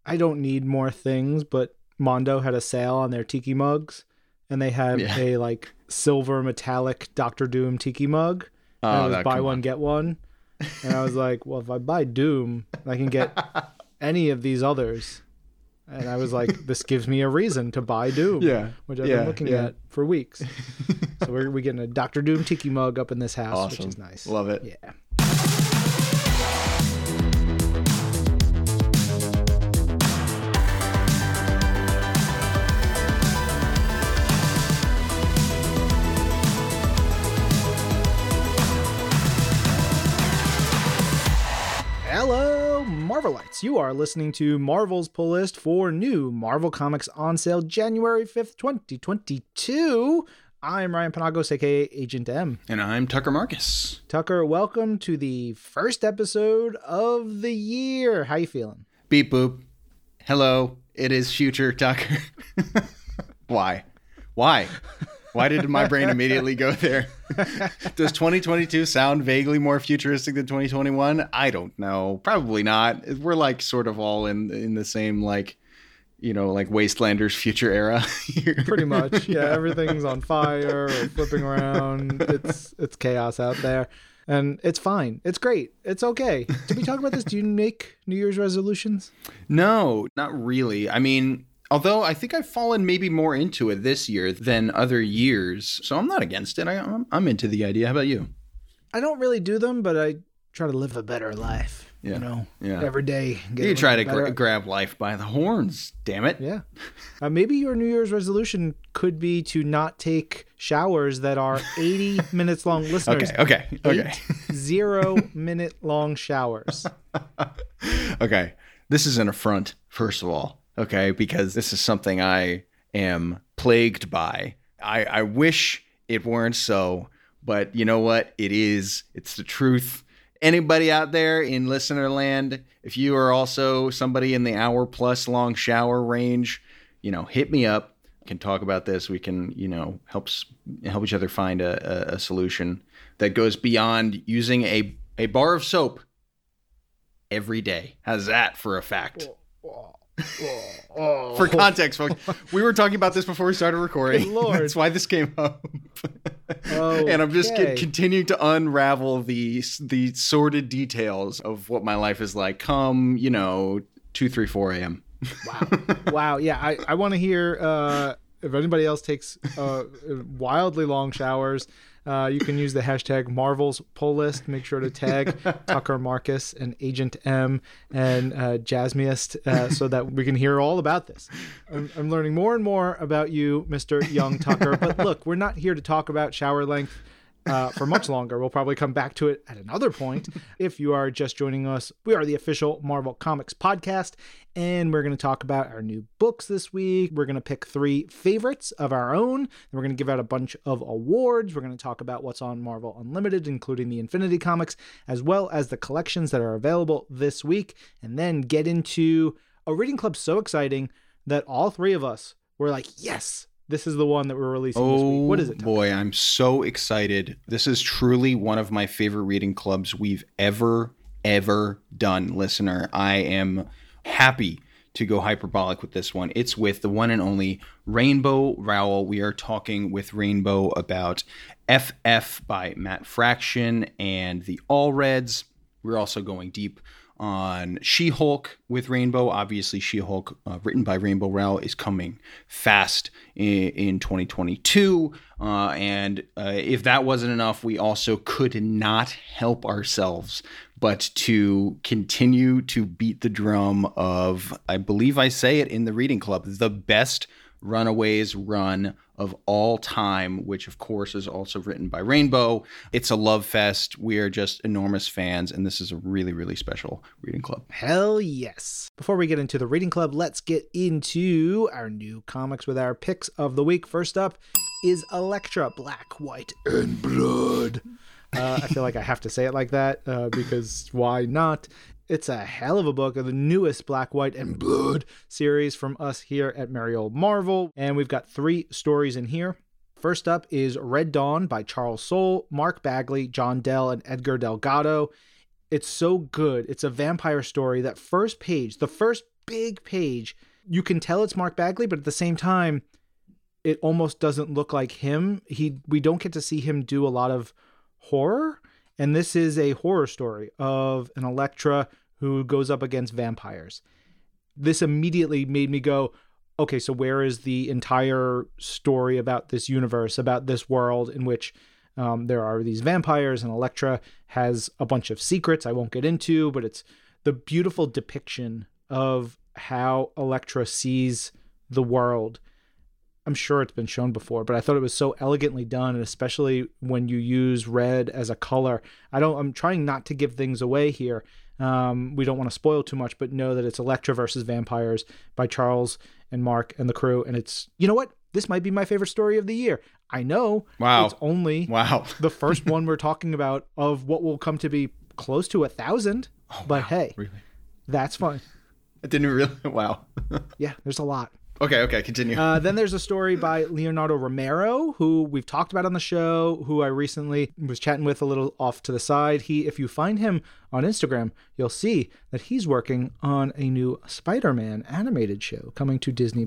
I don't need more things, but Mondo had a sale on their tiki mugs, and they had a like silver metallic Doctor Doom tiki mug. And it was buy one, get one. And I was like, well, if I buy Doom, I can get any of these others. And I was like, this gives me a reason to buy Doom, which I've been looking at for weeks. So we're getting a Doctor Doom tiki mug up in this house, which is nice. Love it. Yeah. Hello, Marvelites. You are listening to Marvel's Pull List for new Marvel Comics on sale January 5th, 2022. I'm Ryan Penagos, aka Agent M. And I'm Tucker Marcus. Tucker, welcome to the first episode of the year. How you feeling? Beep boop. Hello, it is future Tucker. Why? Why did my brain immediately go there? Does 2022 sound vaguely more futuristic than 2021? I don't know. Probably not. We're like sort of all in the same like Wastelanders future era. Pretty much. Yeah, everything's on fire or flipping around. It's chaos out there. And it's fine. It's great. It's okay. Did we talk about this? Do you make New Year's resolutions? No, not really. I mean, although I think I've fallen maybe more into it this year than other years. So I'm not against it. I'm into the idea. How about you? I don't really do them, but I try to live a better life. Yeah. Every day. You try to grab life by the horns, damn it. Yeah. Maybe your New Year's resolution could be to not take showers that are 80 minutes long. Listeners, Okay. 0-minute long showers. Okay. This is an affront, first of all. Okay, because this is something I am plagued by. I wish it weren't so, but you know what? It is. It's the truth. Anybody out there in listener land, if you are also somebody in the hour plus long shower range, hit me up. We can talk about this. We can, help each other find a solution that goes beyond using a bar of soap every day. How's that for a fact? For context, folks, we were talking about this before we started recording. Good Lord. That's why this came up. And I'm just continuing to unravel the sordid details of what my life is like come, 2, 3, 4 a.m. Wow. Yeah, I want to hear if anybody else takes wildly long showers. You can use the hashtag Marvel's Pull List. Make sure to tag Tucker Marcus and Agent M and Jasmiest so that we can hear all about this. I'm learning more and more about you, Mr. Young Tucker. But look, we're not here to talk about shower length for much longer. We'll probably come back to it at another point. If you are just joining us, we are the official Marvel Comics podcast, and we're going to talk about our new books this week. We're going to pick 3 favorites of our own, and we're going to give out a bunch of awards. We're going to talk about what's on Marvel Unlimited, including the Infinity Comics, as well as the collections that are available this week, and then get into a reading club so exciting that all 3 of us were like, yes, this is the one that we're releasing this week. What is it, Tucker? Boy, I'm so excited. This is truly one of my favorite reading clubs we've ever done, listener. I am happy to go hyperbolic with this one. It's with the one and only Rainbow Rowell. We are talking with Rainbow about FF by Matt Fraction and the All Reds. We're also going deep on She-Hulk with Rainbow. Obviously, She-Hulk, written by Rainbow Rowell, is coming fast in 2022. And if that wasn't enough, we also could not help ourselves but to continue to beat the drum of, I believe I say it in the reading club, the best Runaways run of all time, which of course is also written by Rainbow. It's a love fest. We are just enormous fans, and this is a really, really special reading club. Hell yes. Before we get into the reading club, let's get into our new comics with our picks of the week. First up is Elektra, Black, White, and Blood. I feel like I have to say it like that because why not? It's a hell of a book of the newest Black, White, and Blood series from us here at Merry Old Marvel. And we've got 3 stories in here. First up is Red Dawn by Charles Soule, Mark Bagley, John Dell, and Edgar Delgado. It's so good. It's a vampire story. That first page, the first big page. You can tell it's Mark Bagley, but at the same time, it almost doesn't look like him. We don't get to see him do a lot of horror. And this is a horror story of an Elektra who goes up against vampires. This immediately made me go, okay, so where is the entire story about this universe, about this world in which there are these vampires, and Elektra has a bunch of secrets I won't get into, but it's the beautiful depiction of how Elektra sees the world. I'm sure it's been shown before, but I thought it was so elegantly done, and especially when you use red as a color. I'm trying not to give things away here. We don't want to spoil too much, but know that it's Elektra versus Vampires by Charles and Mark and the crew. And it's, you know what? This might be my favorite story of the year. I know it's only the first one we're talking about of what will come to be close to 1,000. But hey, really? That's fun. I didn't really. Wow. Yeah, there's a lot. Okay, continue. Then there's a story by Leonardo Romero, who we've talked about on the show, who I recently was chatting with a little off to the side. If you find him on Instagram, you'll see that he's working on a new Spider-Man animated show coming to Disney+.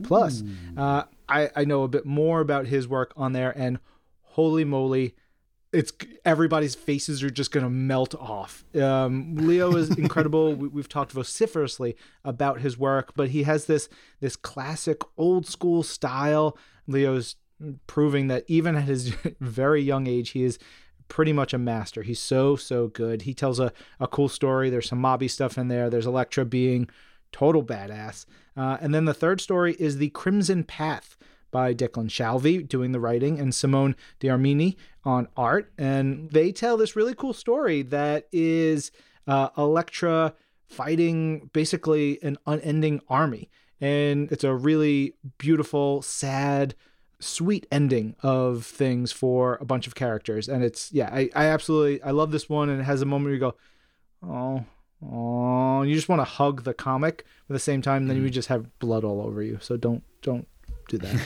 I know a bit more about his work on there, and holy moly, everybody's faces are just going to melt off. Leo is incredible. We've talked vociferously about his work, but he has this classic old school style. Leo's proving that even at his very young age, he is pretty much a master. He's so good. He tells a cool story. There's some mobby stuff in there. There's Elektra being total badass. And then the third story is The Crimson Path by Declan Shalvey doing the writing and Simone D'Armini on art. And they tell this really cool story that is Elektra fighting basically an unending army. And it's a really beautiful, sad, sweet ending of things for a bunch of characters. And it's, I love this one. And it has a moment where you go, oh, you just want to hug the comic at the same time. Then you just have blood all over you. So don't do that.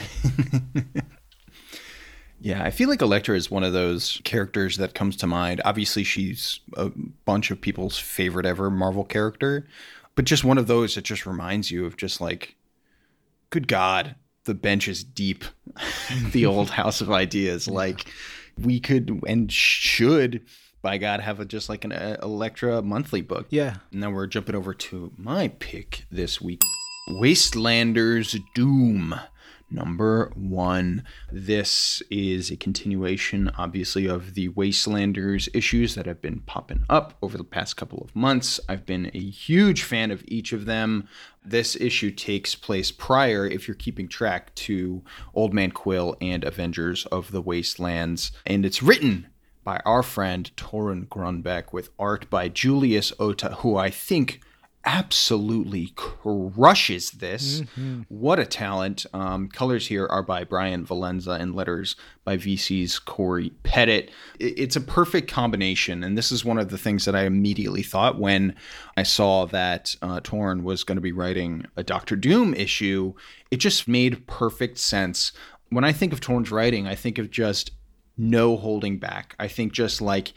Yeah, I feel like Elektra is one of those characters that comes to mind. Obviously, she's a bunch of people's favorite ever Marvel character, but just one of those that just reminds you of just like, good God, the bench is deep. The old House of Ideas. Like, we could and should, by God, have just like an Elektra monthly book. Yeah. Now we're jumping over to my pick this week. Wastelanders Doom. Number 1. This is a continuation, obviously, of the Wastelanders issues that have been popping up over the past couple of months. I've been a huge fan of each of them. This issue takes place prior, if you're keeping track, to Old Man Quill and Avengers of the Wastelands. And it's written by our friend Torunn Grønbekk with art by Julius Ota, who I think absolutely crushes this. What a talent. Colors here are by Brian Valenza and letters by VC's Corey Pettit. It's a perfect combination, and this is one of the things that I immediately thought when I saw that Torunn was going to be writing a Doctor Doom issue. It just made perfect sense. When I think of Torunn's writing, I think of just no holding back. I think just like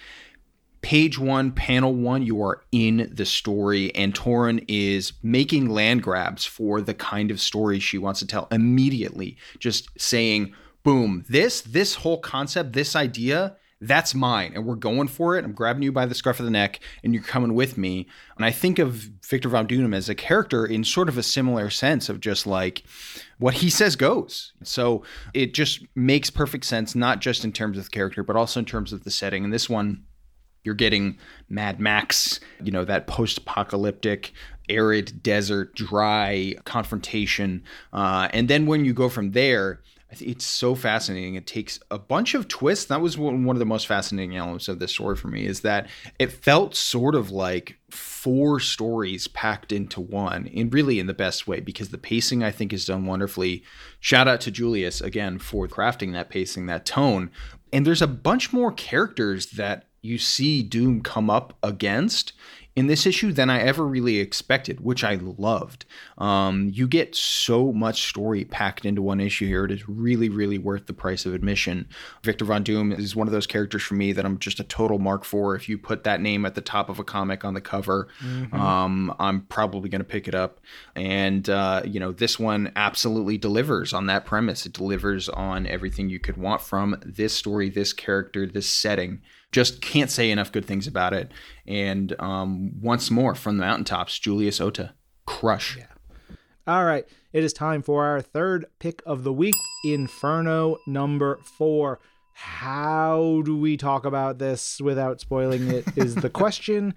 page 1, panel 1, you are in the story, and Torunn is making land grabs for the kind of story she wants to tell immediately. Just saying, boom, this whole concept, this idea, that's mine, and we're going for it. I'm grabbing you by the scruff of the neck, and you're coming with me. And I think of Victor Von Doom as a character in sort of a similar sense of just like, what he says goes. So it just makes perfect sense, not just in terms of the character, but also in terms of the setting. And this one, you're getting Mad Max, that post-apocalyptic, arid desert, dry confrontation. And then when you go from there, it's so fascinating. It takes a bunch of twists. That was one of the most fascinating elements of this story for me, is that it felt sort of like 4 stories packed into one, and really in the best way, because the pacing, I think, is done wonderfully. Shout out to Julius, again, for crafting that pacing, that tone. And there's a bunch more characters that you see Doom come up against in this issue than I ever really expected, which I loved. You get so much story packed into one issue here. It is really, really worth the price of admission. Victor Von Doom is one of those characters for me that I'm just a total mark for. If you put that name at the top of a comic on the cover, I'm probably going to pick it up. And, this one absolutely delivers on that premise. It delivers on everything you could want from this story, this character, this setting. Just can't say enough good things about it. And once more, from the mountaintops, Julius Ota. Crush. Yeah. All right. It is time for our third pick of the week, Inferno number 4. How do we talk about this without spoiling it is the question.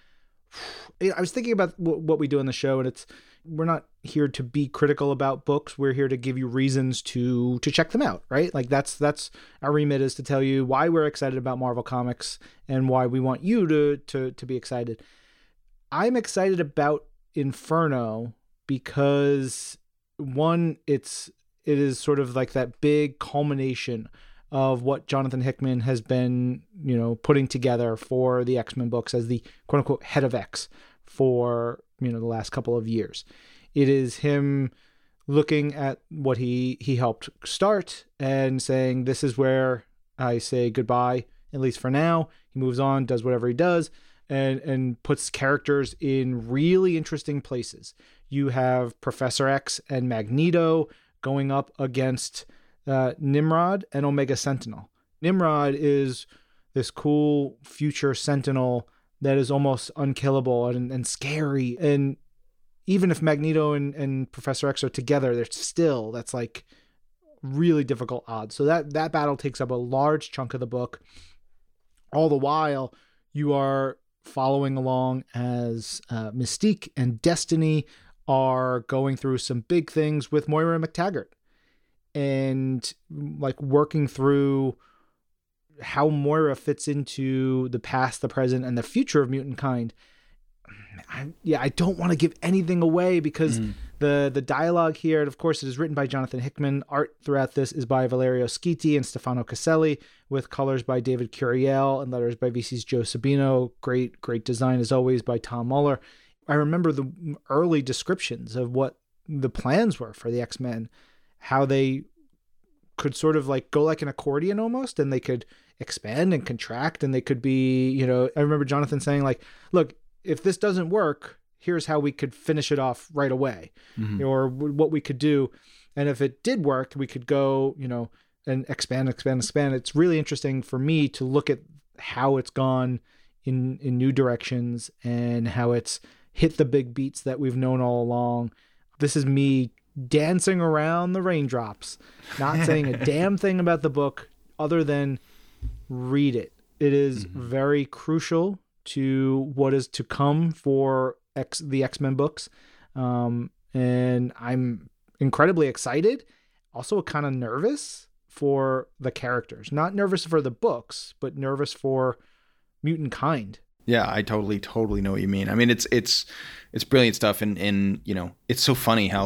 I was thinking about what we do on the show, and we're not here to be critical about books. We're here to give you reasons to check them out, right? Like that's our remit, is to tell you why we're excited about Marvel Comics and why we want you to be excited. I'm excited about Inferno because, one, it is sort of like that big culmination of what Jonathan Hickman has been, putting together for the X-Men books as the quote unquote head of X for, the last couple of years. It is him looking at what he helped start and saying, this is where I say goodbye, at least for now. He moves on, does whatever he does, and puts characters in really interesting places. You have Professor X and Magneto going up against Nimrod and Omega Sentinel. Nimrod is this cool future Sentinel that is almost unkillable and scary. And even if Magneto and Professor X are together, that's like really difficult odds. So that battle takes up a large chunk of the book. All the while, you are following along as Mystique and Destiny are going through some big things with Moira McTaggart, and like working through how Moira fits into the past, the present, and the future of mutant kind. I don't want to give anything away because the dialogue here, and of course it is written by Jonathan Hickman. Art throughout this is by Valerio Schiti and Stefano Caselli, with colors by David Curiel and letters by VC's Joe Sabino. Great design as always by Tom Muller. I remember the early descriptions of what the plans were for the X-Men, how they could sort of like go like an accordion almost, and they could expand and contract, and they could be, I remember Jonathan saying like, look, if this doesn't work, here's how we could finish it off right away, or what we could do. And if it did work, we could go, and expand. It's really interesting for me to look at how it's gone in new directions and how it's hit the big beats that we've known all along. This is me dancing around the raindrops, not saying a damn thing about the book other than read it. It is very crucial to what is to come for the X-Men books. And I'm incredibly excited, also kind of nervous for the characters. Not nervous for the books, but nervous for mutant kind. Yeah, I totally know what you mean. I mean, it's brilliant stuff, and it's so funny how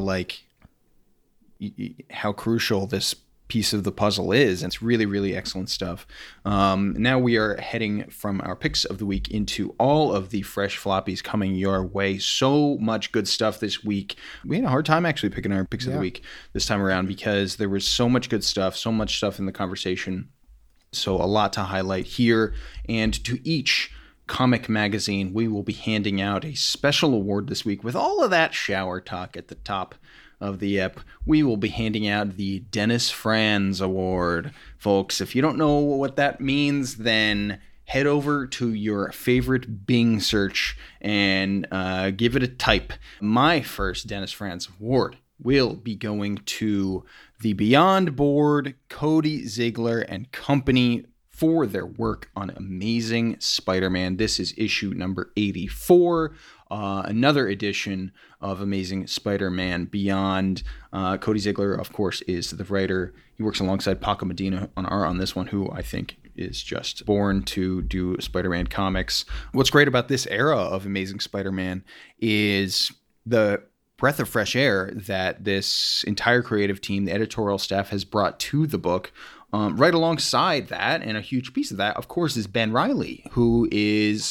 how crucial this piece of the puzzle is. And it's really, really excellent stuff. Now we are heading from our picks of the week into all of the fresh floppies coming your way. So much good stuff this week. We had a hard time actually picking our picks of the week this time around because there was so much good stuff, so much stuff in the conversation. So a lot to highlight here. And to each comic magazine, we will be handing out a special award this week. With all of that shower talk at the top of the ep, we will be handing out the Dennis Franz Award. Folks, if you don't know what that means, then head over to your favorite Bing search and give it a type. My first Dennis Franz Award will be going to the Beyond Board, Cody Ziegler and company, for their work on Amazing Spider-Man. This is issue number 84, another edition of Amazing Spider-Man Beyond. Cody Ziegler, of course, is the writer. He works alongside Paco Medina on this one, who I think is just born to do Spider-Man comics. What's great about this era of Amazing Spider-Man is the breath of fresh air that this entire creative team, the editorial staff, has brought to the book. Right alongside that, and a huge piece of that, of course, is Ben Reilly, who is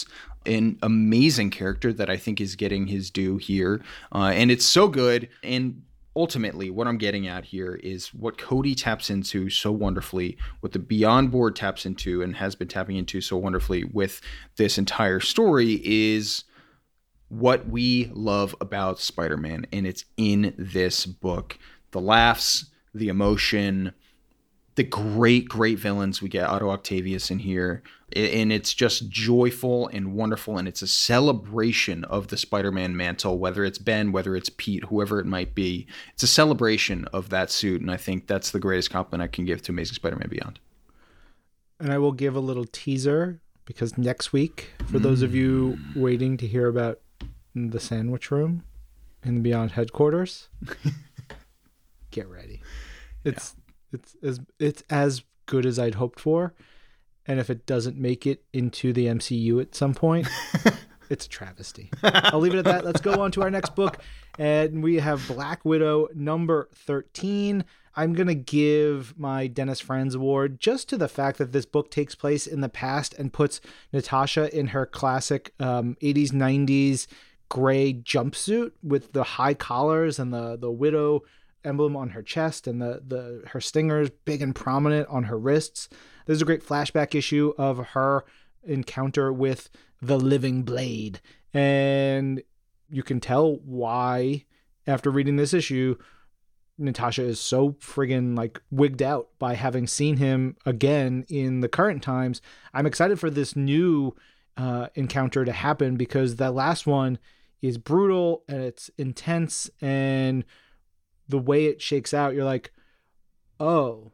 an amazing character that I think is getting his due here. And it's so good. And ultimately, what I'm getting at here is what Cody taps into so wonderfully, what the Beyond Board taps into and has been tapping into so wonderfully with this entire story is what we love about Spider-Man. And it's in this book. The laughs, the emotion, the great villains. We get Otto Octavius in here, and it's just joyful and wonderful, and it's a celebration of the Spider-Man mantle, whether it's Ben, whether it's Pete, whoever it might be. It's a celebration of that suit, and I think that's the greatest compliment I can give to Amazing Spider-Man Beyond. And I will give a little teaser, because next week, for those of you waiting to hear about the Sandwich Room in the Beyond headquarters, get ready. It's as good as I'd hoped for, and if it doesn't make it into the MCU at some point, it's a travesty. I'll leave it at that. Let's go on to our next book, and we have Black Widow number 13. I'm going to give my Dennis Franz Award just to the fact that this book takes place in the past and puts Natasha in her classic 80s, 90s gray jumpsuit with the high collars and the Widow emblem on her chest and her stingers big and prominent on her wrists. There's a great flashback issue of her encounter with the Living Blade, and you can tell why after reading this issue Natasha is so friggin' like wigged out by having seen him again in the current times. I'm excited for this new encounter to happen, because that last one is brutal and it's intense, and the way it shakes out, you're like, oh,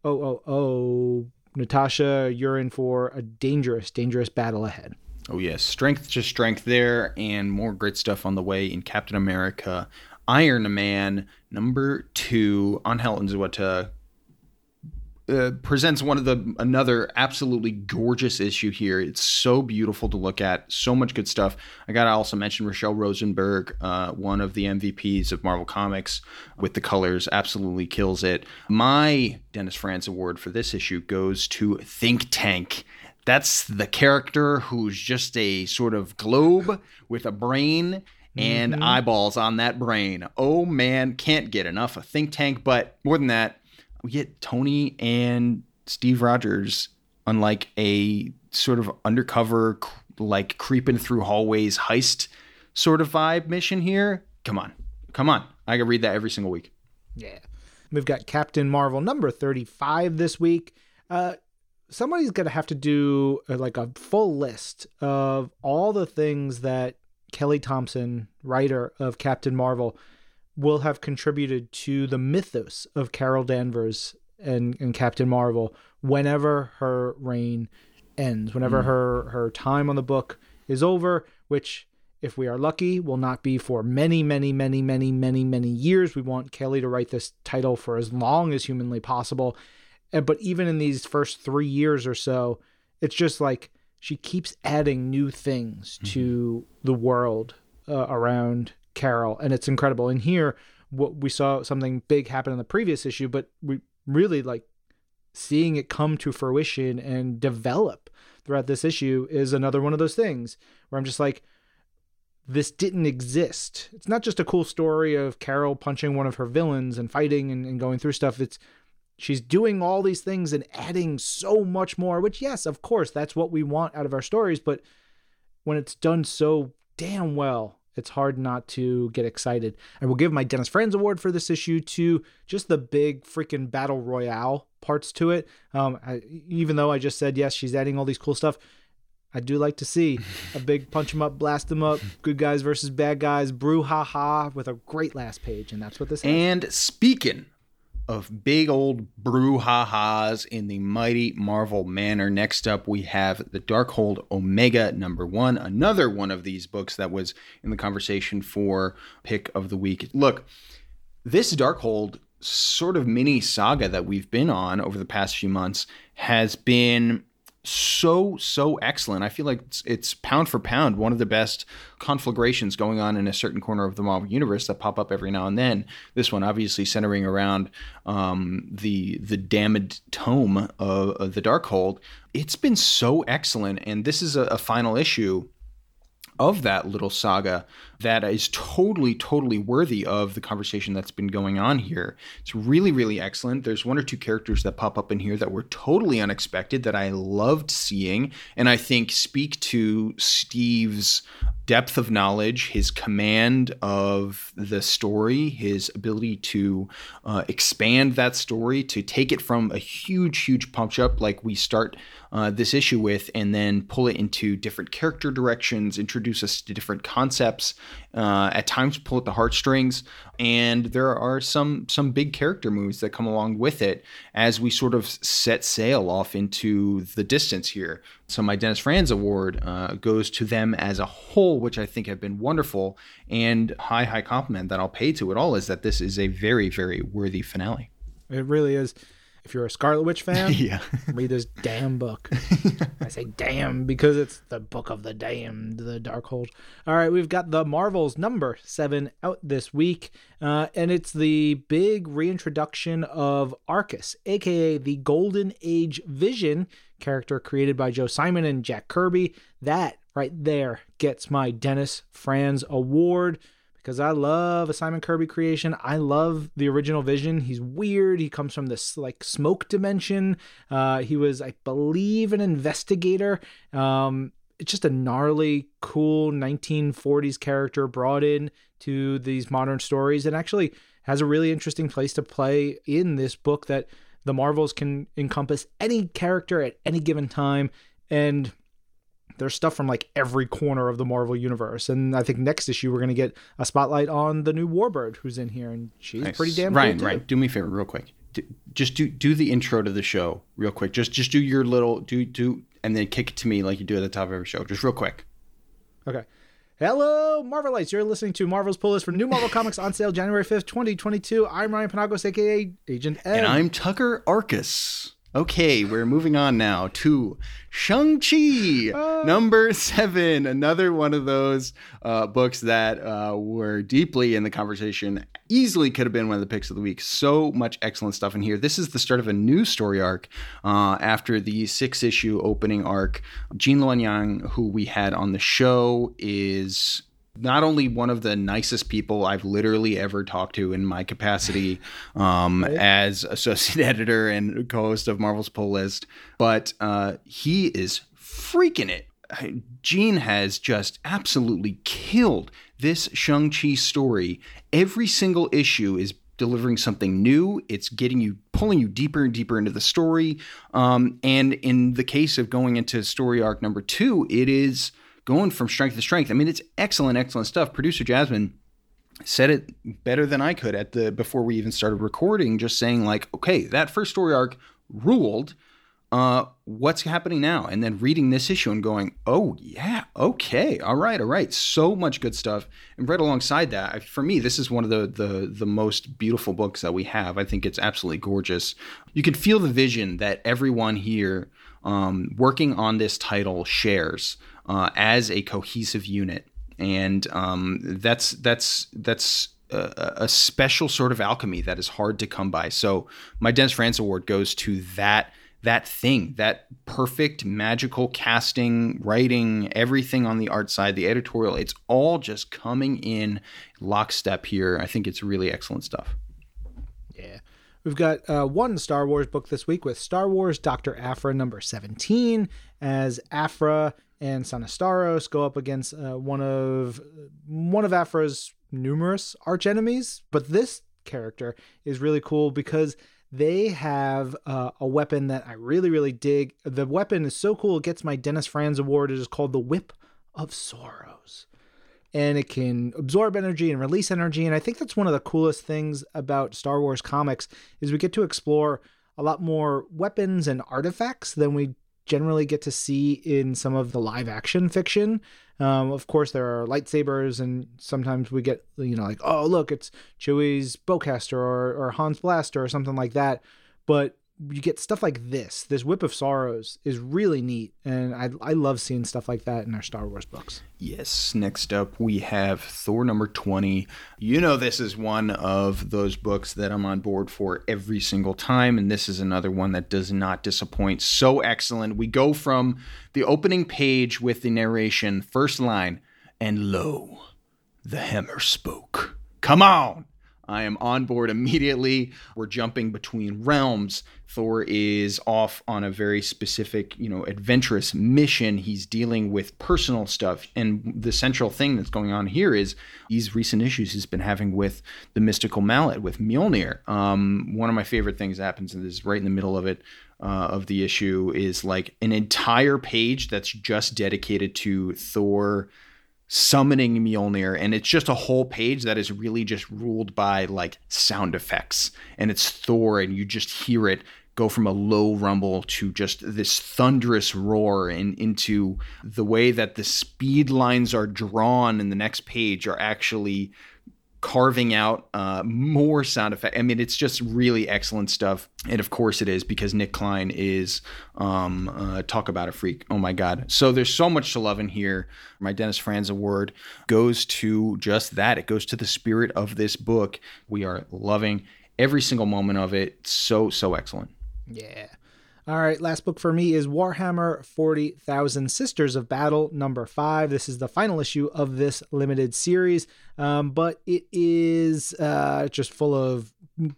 Natasha, you're in for a dangerous battle ahead. Oh, yes. Strength to strength there, and more great stuff on the way in Captain America Iron Man number 2. Angel Unzueta presents another absolutely gorgeous issue here. It's so beautiful to look at. So much good stuff. I got to also mention Rochelle Rosenberg, one of the MVPs of Marvel Comics with the colors. Absolutely kills it. My Dennis Franz Award for this issue goes to Think Tank. That's the character who's just a sort of globe with a brain and eyeballs on that brain. Oh man, can't get enough of Think Tank. But more than that, we get Tony and Steve Rogers on like a sort of undercover, like creeping through hallways heist sort of vibe mission here. Come on. I can read that every single week. Yeah. We've got Captain Marvel number 35 this week. Somebody's going to have to do like a full list of all the things that Kelly Thompson, writer of Captain Marvel, will have contributed to the mythos of Carol Danvers and Captain Marvel whenever her reign ends, whenever her time on the book is over, which, if we are lucky, will not be for many, many, many, many, many, many years. We want Kelly to write this title for as long as humanly possible. But even in these first 3 years or so, it's just like she keeps adding new things to the world around Carol, and it's incredible. And here, what we saw something big happen in the previous issue, but we really like seeing it come to fruition and develop throughout this issue is another one of those things where I'm just like, this didn't exist. It's not just a cool story of Carol punching one of her villains and fighting and going through stuff. She's doing all these things and adding so much more, which, yes, of course, that's what we want out of our stories. But when it's done so damn well, it's hard not to get excited. I will give my Dennis Franz Award for this issue to just the big freaking battle royale parts to it. Even though I just said, yes, she's adding all these cool stuff, I do like to see a big punch 'em up, blast 'em up, good guys versus bad guys, brouhaha with a great last page. And that's what this is. And speaking of big old brouhahas in the mighty Marvel manner, next up we have the Darkhold Omega number 1, another one of these books that was in the conversation for pick of the week. Look, this Darkhold sort of mini saga that we've been on over the past few months has been so excellent. I feel like it's pound for pound one of the best conflagrations going on in a certain corner of the Marvel universe that pop up every now and then. This one obviously centering around the damned tome of the Darkhold. It's been so excellent, and this is a final issue of that little saga that is totally, totally worthy of the conversation that's been going on here. It's really, really excellent. There's one or two characters that pop up in here that were totally unexpected that I loved seeing, and I think speak to Steve's depth of knowledge, his command of the story, his ability to expand that story, to take it from a huge, huge punch up like we start this issue with, and then pull it into different character directions, introduce us to different concepts, at times pull at the heartstrings. And there are some big character moves that come along with it as we sort of set sail off into the distance here. So my Dennis Franz Award goes to them as a whole, which I think have been wonderful. And high compliment that I'll pay to it all is that this is a very, very worthy finale. It really is. If you're a Scarlet Witch fan, yeah, read this damn book. I say damn because it's the book of the damned, the Darkhold. All right, we've got the Marvels number 7 out this week, and it's the big reintroduction of Arcus, a.k.a. the Golden Age Vision, character created by Joe Simon and Jack Kirby. That right there gets my Dennis Franz Award, because I love a Simon Kirby creation. I love the original Vision. He's weird. He comes from this like smoke dimension. He was, I believe, an investigator. It's just a gnarly, cool 1940s character brought in to these modern stories, and actually has a really interesting place to play in this book that the Marvels can encompass any character at any given time. And there's stuff from like every corner of the Marvel universe. And I think next issue we're going to get a spotlight on the new Warbird who's in here, and she's nice. Pretty damn Ryan, cool too. Ryan, do me a favor real quick. Just do the intro to the show real quick. Just do your little do and then kick it to me like you do at the top of every show. Just real quick. Okay. Hello, Marvelites. You're listening to Marvel's Pull List for new Marvel Comics on sale January 5th, 2022. I'm Ryan Penagos, a.k.a. Agent M. And I'm Tucker Arcus. Okay, we're moving on now to Shang-Chi, number 7. Another one of those books that were deeply in the conversation. Easily could have been one of the picks of the week. So much excellent stuff in here. This is the start of a new story arc after the 6-issue opening arc. Jean Luan Yang, who we had on the show, is not only one of the nicest people I've literally ever talked to in my capacity as associate editor and co-host of Marvel's Pull List, but he is freaking it. Gene has just absolutely killed this Shang-Chi story. Every single issue is delivering something new. It's pulling you deeper and deeper into the story. And in the case of going into story arc number 2, it is going from strength to strength. I mean, it's excellent stuff. Producer Jasmine said it better than I could before we even started recording, just saying like, okay, that first story arc ruled. What's happening now? And then reading this issue and going, oh yeah, okay, all right. So much good stuff. And right alongside that, for me, this is one of the most beautiful books that we have. I think it's absolutely gorgeous. You can feel the vision that everyone here working on this title shares as a cohesive unit. And that's a special sort of alchemy that is hard to come by. So my Dennis Franz Award goes to that thing, that perfect magical casting, writing, everything on the art side, the editorial. It's all just coming in lockstep here. I think it's really excellent stuff. Yeah. We've got one Star Wars book this week with Star Wars Dr. Aphra number 17, as Aphra and Sanastaros go up against one of Aphra's numerous archenemies. But this character is really cool because they have a weapon that I really, really dig. The weapon is so cool, it gets my Dennis Franz Award. It is called the Whip of Sorrows. And it can absorb energy and release energy. And I think that's one of the coolest things about Star Wars comics is we get to explore a lot more weapons and artifacts than we generally get to see in some of the live action fiction. Of course, there are lightsabers, and sometimes we get, like, oh, look, it's Chewie's bowcaster or Han's blaster or something like that. But you get stuff like this. This Whip of Sorrows is really neat, and I love seeing stuff like that in our Star Wars books. Yes. Next up, we have Thor number 20. This is one of those books that I'm on board for every single time, and this is another one that does not disappoint. So excellent. We go from the opening page with the narration, first line, And lo, the hammer spoke. Come on! I am on board immediately. We're jumping between realms. Thor is off on a very specific, adventurous mission. He's dealing with personal stuff. And the central thing that's going on here is these recent issues he's been having with the mystical mallet, with Mjolnir. One of my favorite things that happens, and this is right in the middle of it, of the issue, is like an entire page that's just dedicated to Thor summoning Mjolnir, and it's just a whole page that is really just ruled by like sound effects, and it's Thor, and you just hear it go from a low rumble to just this thunderous roar, and into the way that the speed lines are drawn in the next page are actually carving out more sound effect. I mean, it's just really excellent stuff. And of course it is, because Nick Klein is talk about a freak. Oh my God. So there's so much to love in here. My Dennis Franz award goes to just that. It goes to the spirit of this book. We are loving every single moment of it. So excellent. Yeah. All right, last book for me is Warhammer 40,000 Sisters of Battle, number 5. This is the final issue of this limited series, but it is just full of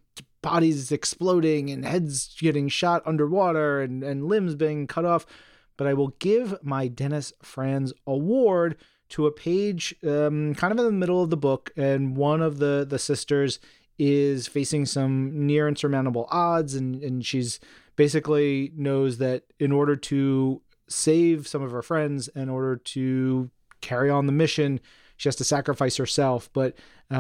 bodies exploding and heads getting shot underwater and limbs being cut off. But I will give my Dennis Franz award to a page kind of in the middle of the book, and one of the sisters is facing some near insurmountable odds, and she's basically knows that in order to save some of her friends, in order to carry on the mission, she has to sacrifice herself. But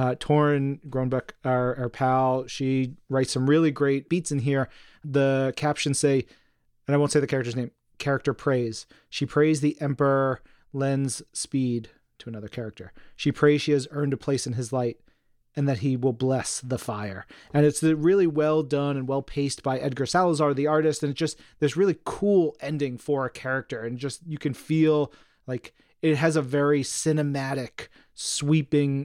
Torun Grönbek, our pal, she writes some really great beats in here. The captions say, and I won't say the character's name, character praise. She prays the Emperor lends speed to another character. She prays she has earned a place in his light, and that he will bless the fire. And it's really well done and well paced by Edgar Salazar, the artist. And it's just this really cool ending for a character. And just, you can feel like it has a very cinematic, sweeping,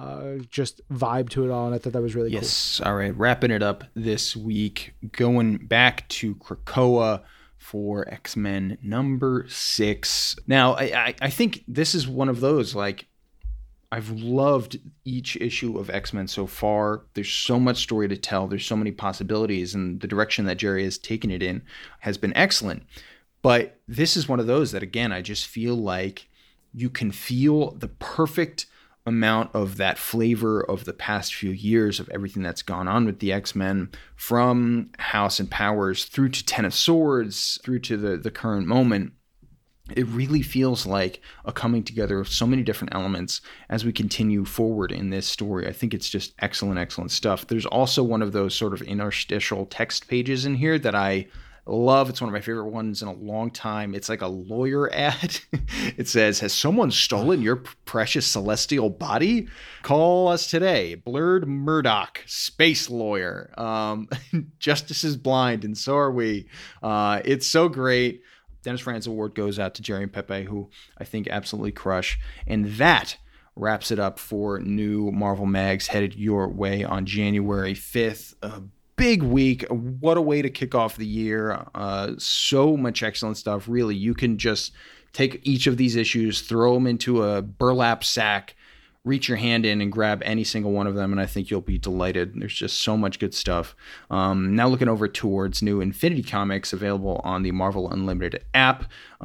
just vibe to it all. And I thought that was really cool. Yes. All right. Wrapping it up this week, going back to Krakoa for X-Men number 6. Now, I think this is one of those, like, I've loved each issue of X-Men so far. There's so much story to tell. There's so many possibilities, and the direction that Jerry has taken it in has been excellent. But this is one of those that, again, I just feel like you can feel the perfect amount of that flavor of the past few years of everything that's gone on with the X-Men, from House and Powers through to Ten of Swords, through to the current moment. It really feels like a coming together of so many different elements as we continue forward in this story. I think it's just excellent stuff. There's also one of those sort of interstitial text pages in here that I love. It's one of my favorite ones in a long time. It's like a lawyer ad. It says, "Has someone stolen your precious celestial body? Call us today. Blurred Murdoch, space lawyer. Justice is blind, and so are we." It's so great. Dennis Franz award goes out to Jerry and Pepe, who I think absolutely crush. And that wraps it up for new Marvel Mags headed your way on January 5th. A big week. What a way to kick off the year. So much excellent stuff. Really, you can just take each of these issues, throw them into a burlap sack, reach your hand in and grab any single one of them, and I think you'll be delighted. There's just so much good stuff. Now looking over towards new Infinity Comics available on the Marvel Unlimited app.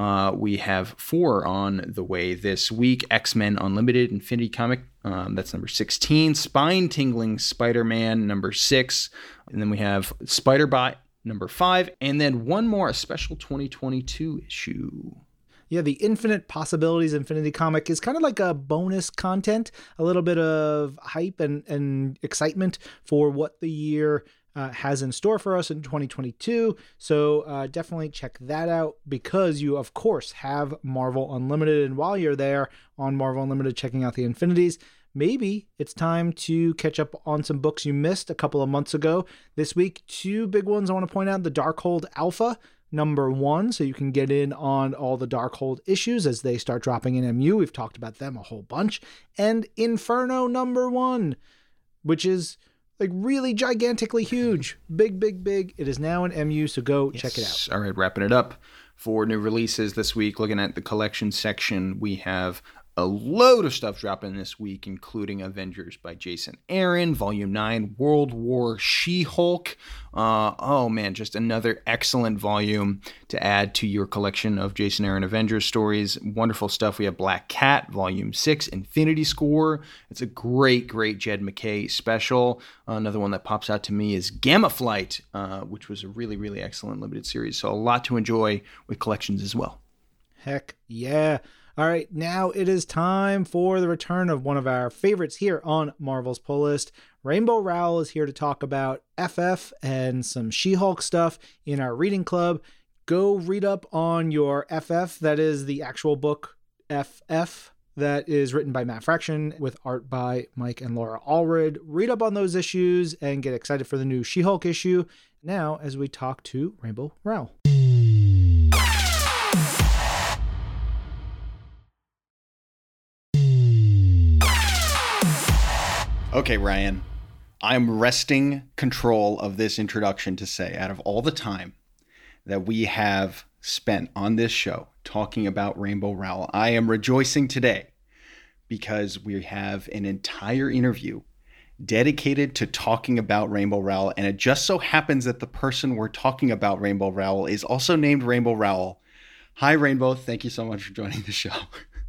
We have 4 on the way this week. X-Men Unlimited Infinity Comic, that's number 16. Spine-tingling Spider-Man, number 6. And then we have Spider-Bot, number 5. And then one more, a special 2022 issue. Yeah, the Infinite Possibilities Infinity Comic is kind of like a bonus content, a little bit of hype and excitement for what the year has in store for us in 2022. So definitely check that out, because you, of course, have Marvel Unlimited. And while you're there on Marvel Unlimited checking out the Infinities, maybe it's time to catch up on some books you missed a couple of months ago. This week, 2 big ones I want to point out. The Darkhold Alpha, number 1, so you can get in on all the Darkhold issues as they start dropping in MU. We've talked about them a whole bunch. And Inferno number 1, which is like really gigantically huge. Big. It is now in MU, so go check it out. All right, wrapping it up for new releases this week. Looking at the collection section, we have a load of stuff dropping this week, including Avengers by Jason Aaron, Volume 9, World War She-Hulk. Oh man, just another excellent volume to add to your collection of Jason Aaron Avengers stories. Wonderful stuff. We have Black Cat, Volume 6, Infinity Score. It's a great Jed MacKay special. Another one that pops out to me is Gamma Flight, which was a really excellent limited series. So a lot to enjoy with collections as well. Heck yeah. All right, now it is time for the return of one of our favorites here on Marvel's Pull List. Rainbow Rowell is here to talk about FF and some She-Hulk stuff in our reading club. Go read up on your FF, that is the actual book FF, that is written by Matt Fraction with art by Mike and Laura Allred. Read up on those issues and get excited for the new She-Hulk issue. Now, as we talk to Rainbow Rowell. Okay, Ryan, I'm wresting control of this introduction to say, out of all the time that we have spent on this show talking about Rainbow Rowell, I am rejoicing today because we have an entire interview dedicated to talking about Rainbow Rowell. And it just so happens that the person we're talking about Rainbow Rowell is also named Rainbow Rowell. Hi, Rainbow. Thank you so much for joining the show.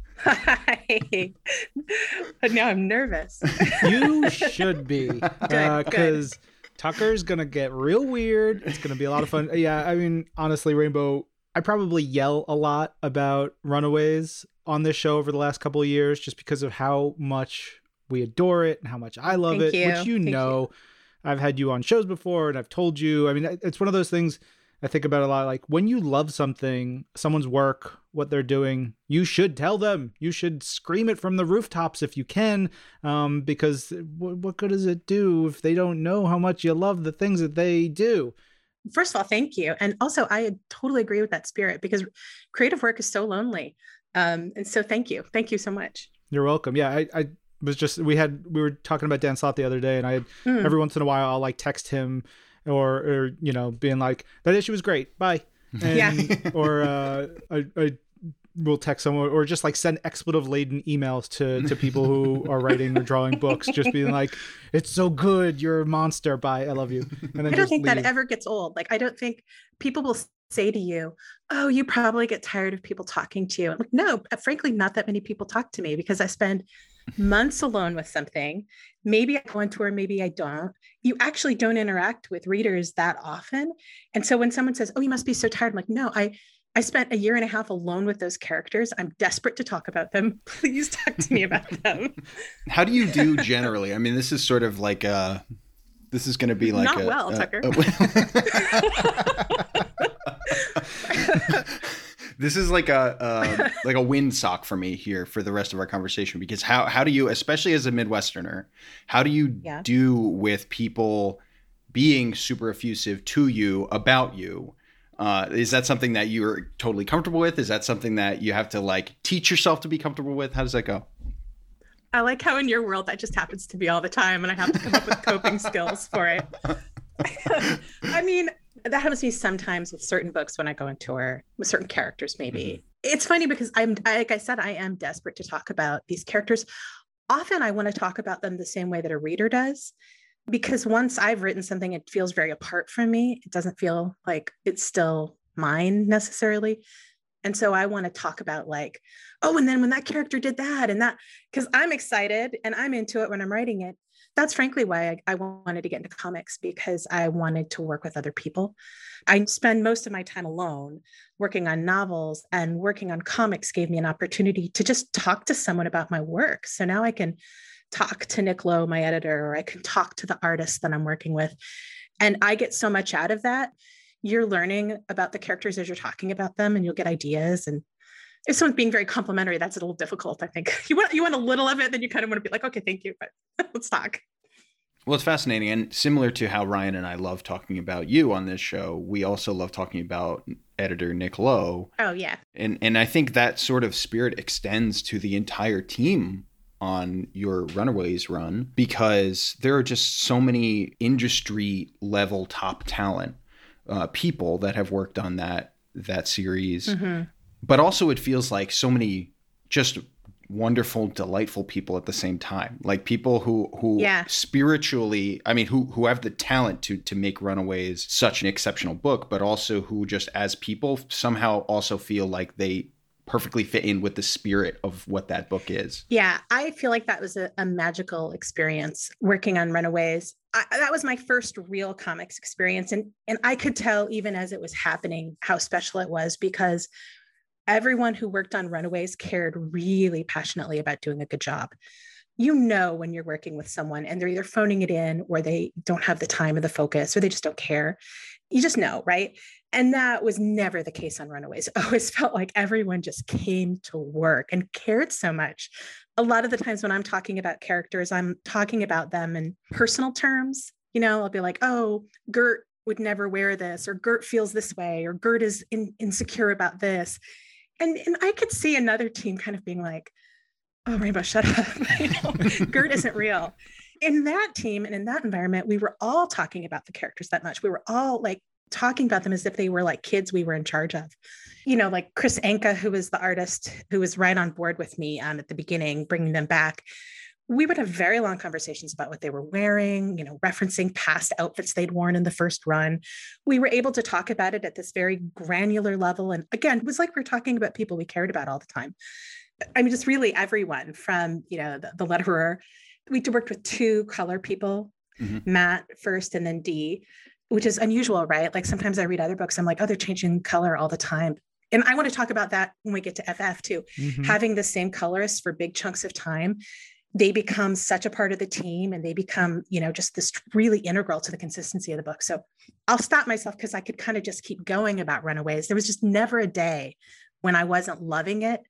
Hi. But now I'm nervous. You should be, because Tucker's gonna get real weird. It's gonna be a lot of fun. Yeah, I mean, honestly, Rainbow, I probably yell a lot about Runaways on this show over the last couple of years just because of how much we adore it and how much I love it, which you know. I've had you on shows before and I've told you. I mean, it's one of those things I think about a lot. Like, when you love something, someone's work, what they're doing, you should tell them. You should scream it from the rooftops if you can, because what good does it do if they don't know how much you love the things that they do? First of all, thank you. And also, I totally agree with that spirit, because creative work is so lonely. And so thank you. Thank you so much. You're welcome. Yeah, I was just, we were talking about Dan Slott the other day, and I had every once in a while I'll like text him or you know, being like, that issue was great, bye. And, or I will text someone or just like send expletive laden emails to people who are writing or drawing books, just being like, it's so good, you're a monster, bye, I love you. And then I don't think that ever gets old. Like, I don't think people will say to you, oh, you probably get tired of people talking to you. I'm like, no, frankly, not that many people talk to me, because I spend months alone with something. Maybe I go on tour, maybe I don't. You actually don't interact with readers that often. And so when someone says, oh, you must be so tired, I'm like, no, I spent a year and a half alone with those characters. I'm desperate to talk about them. Please talk to me about them. How do you do generally? I mean, this is sort of like this is going to be like Tucker. This is like a windsock for me here for the rest of our conversation, because how do you, especially as a Midwesterner, how do you do with people being super effusive to you about you? Is that something that you're totally comfortable with? Is that something that you have to like teach yourself to be comfortable with? How does that go? I like how in your world that just happens to be all the time, and I have to come up with coping skills for it. I mean, that happens to me sometimes with certain books when I go on tour with certain characters, maybe. Mm-hmm. It's funny because like I said, I am desperate to talk about these characters. Often I want to talk about them the same way that a reader does, because once I've written something, it feels very apart from me. It doesn't feel like it's still mine necessarily. And so I want to talk about like, oh, and then when that character did that and that, because I'm excited and I'm into it when I'm writing it. That's frankly why I wanted to get into comics, because I wanted to work with other people. I spend most of my time alone working on novels, and working on comics gave me an opportunity to just talk to someone about my work. So now I can talk to Nick Lowe, my editor, or I can talk to the artist that I'm working with. And I get so much out of that. You're learning about the characters as you're talking about them, and you'll get ideas. And if someone's being very complimentary, that's a little difficult, I think. You want a little of it, then you kind of want to be like, okay, thank you, but let's talk. Well, it's fascinating. And similar to how Ryan and I love talking about you on this show, we also love talking about editor Nick Lowe. Oh, yeah. And I think that sort of spirit extends to the entire team on your Runaways run, because there are just so many industry level top talent people that have worked on that series. Mm-hmm. But also it feels like so many just wonderful, delightful people at the same time. Like people who Yeah. spiritually, I mean, who have the talent to make Runaways such an exceptional book, but also who just as people somehow also feel like they perfectly fit in with the spirit of what that book is. Yeah, I feel like that was a magical experience working on Runaways. That was my first real comics experience. And I could tell even as it was happening how special it was, because everyone who worked on Runaways cared really passionately about doing a good job. You know, when you're working with someone and they're either phoning it in or they don't have the time or the focus or they just don't care. You just know, right? And that was never the case on Runaways. I always felt like everyone just came to work and cared so much. A lot of the times when I'm talking about characters, I'm talking about them in personal terms. You know, I'll be like, oh, Gert would never wear this, or Gert feels this way, or Gert is insecure about this. And I could see another team kind of being like, oh, Rainbow, shut up. You know, Gert isn't real. In that team and in that environment, we were all talking about the characters that much. We were all like talking about them as if they were like kids we were in charge of. You know, like Chris Anka, who was the artist who was right on board with me at the beginning, bringing them back. We would have very long conversations about what they were wearing, you know, referencing past outfits they'd worn in the first run. We were able to talk about it at this very granular level. And again, it was like we were talking about people we cared about all the time. I mean, just really everyone from, you know, the letterer. We worked with 2 color people, Matt first and then Dee, which is unusual, right? Like sometimes I read other books, I'm like, oh, they're changing color all the time. And I want to talk about that when we get to FF too. Having the same colorist for big chunks of time, they become such a part of the team and they become, you know, just this really integral to the consistency of the book. So I'll stop myself because I could kind of just keep going about Runaways. There was just never a day when I wasn't loving it.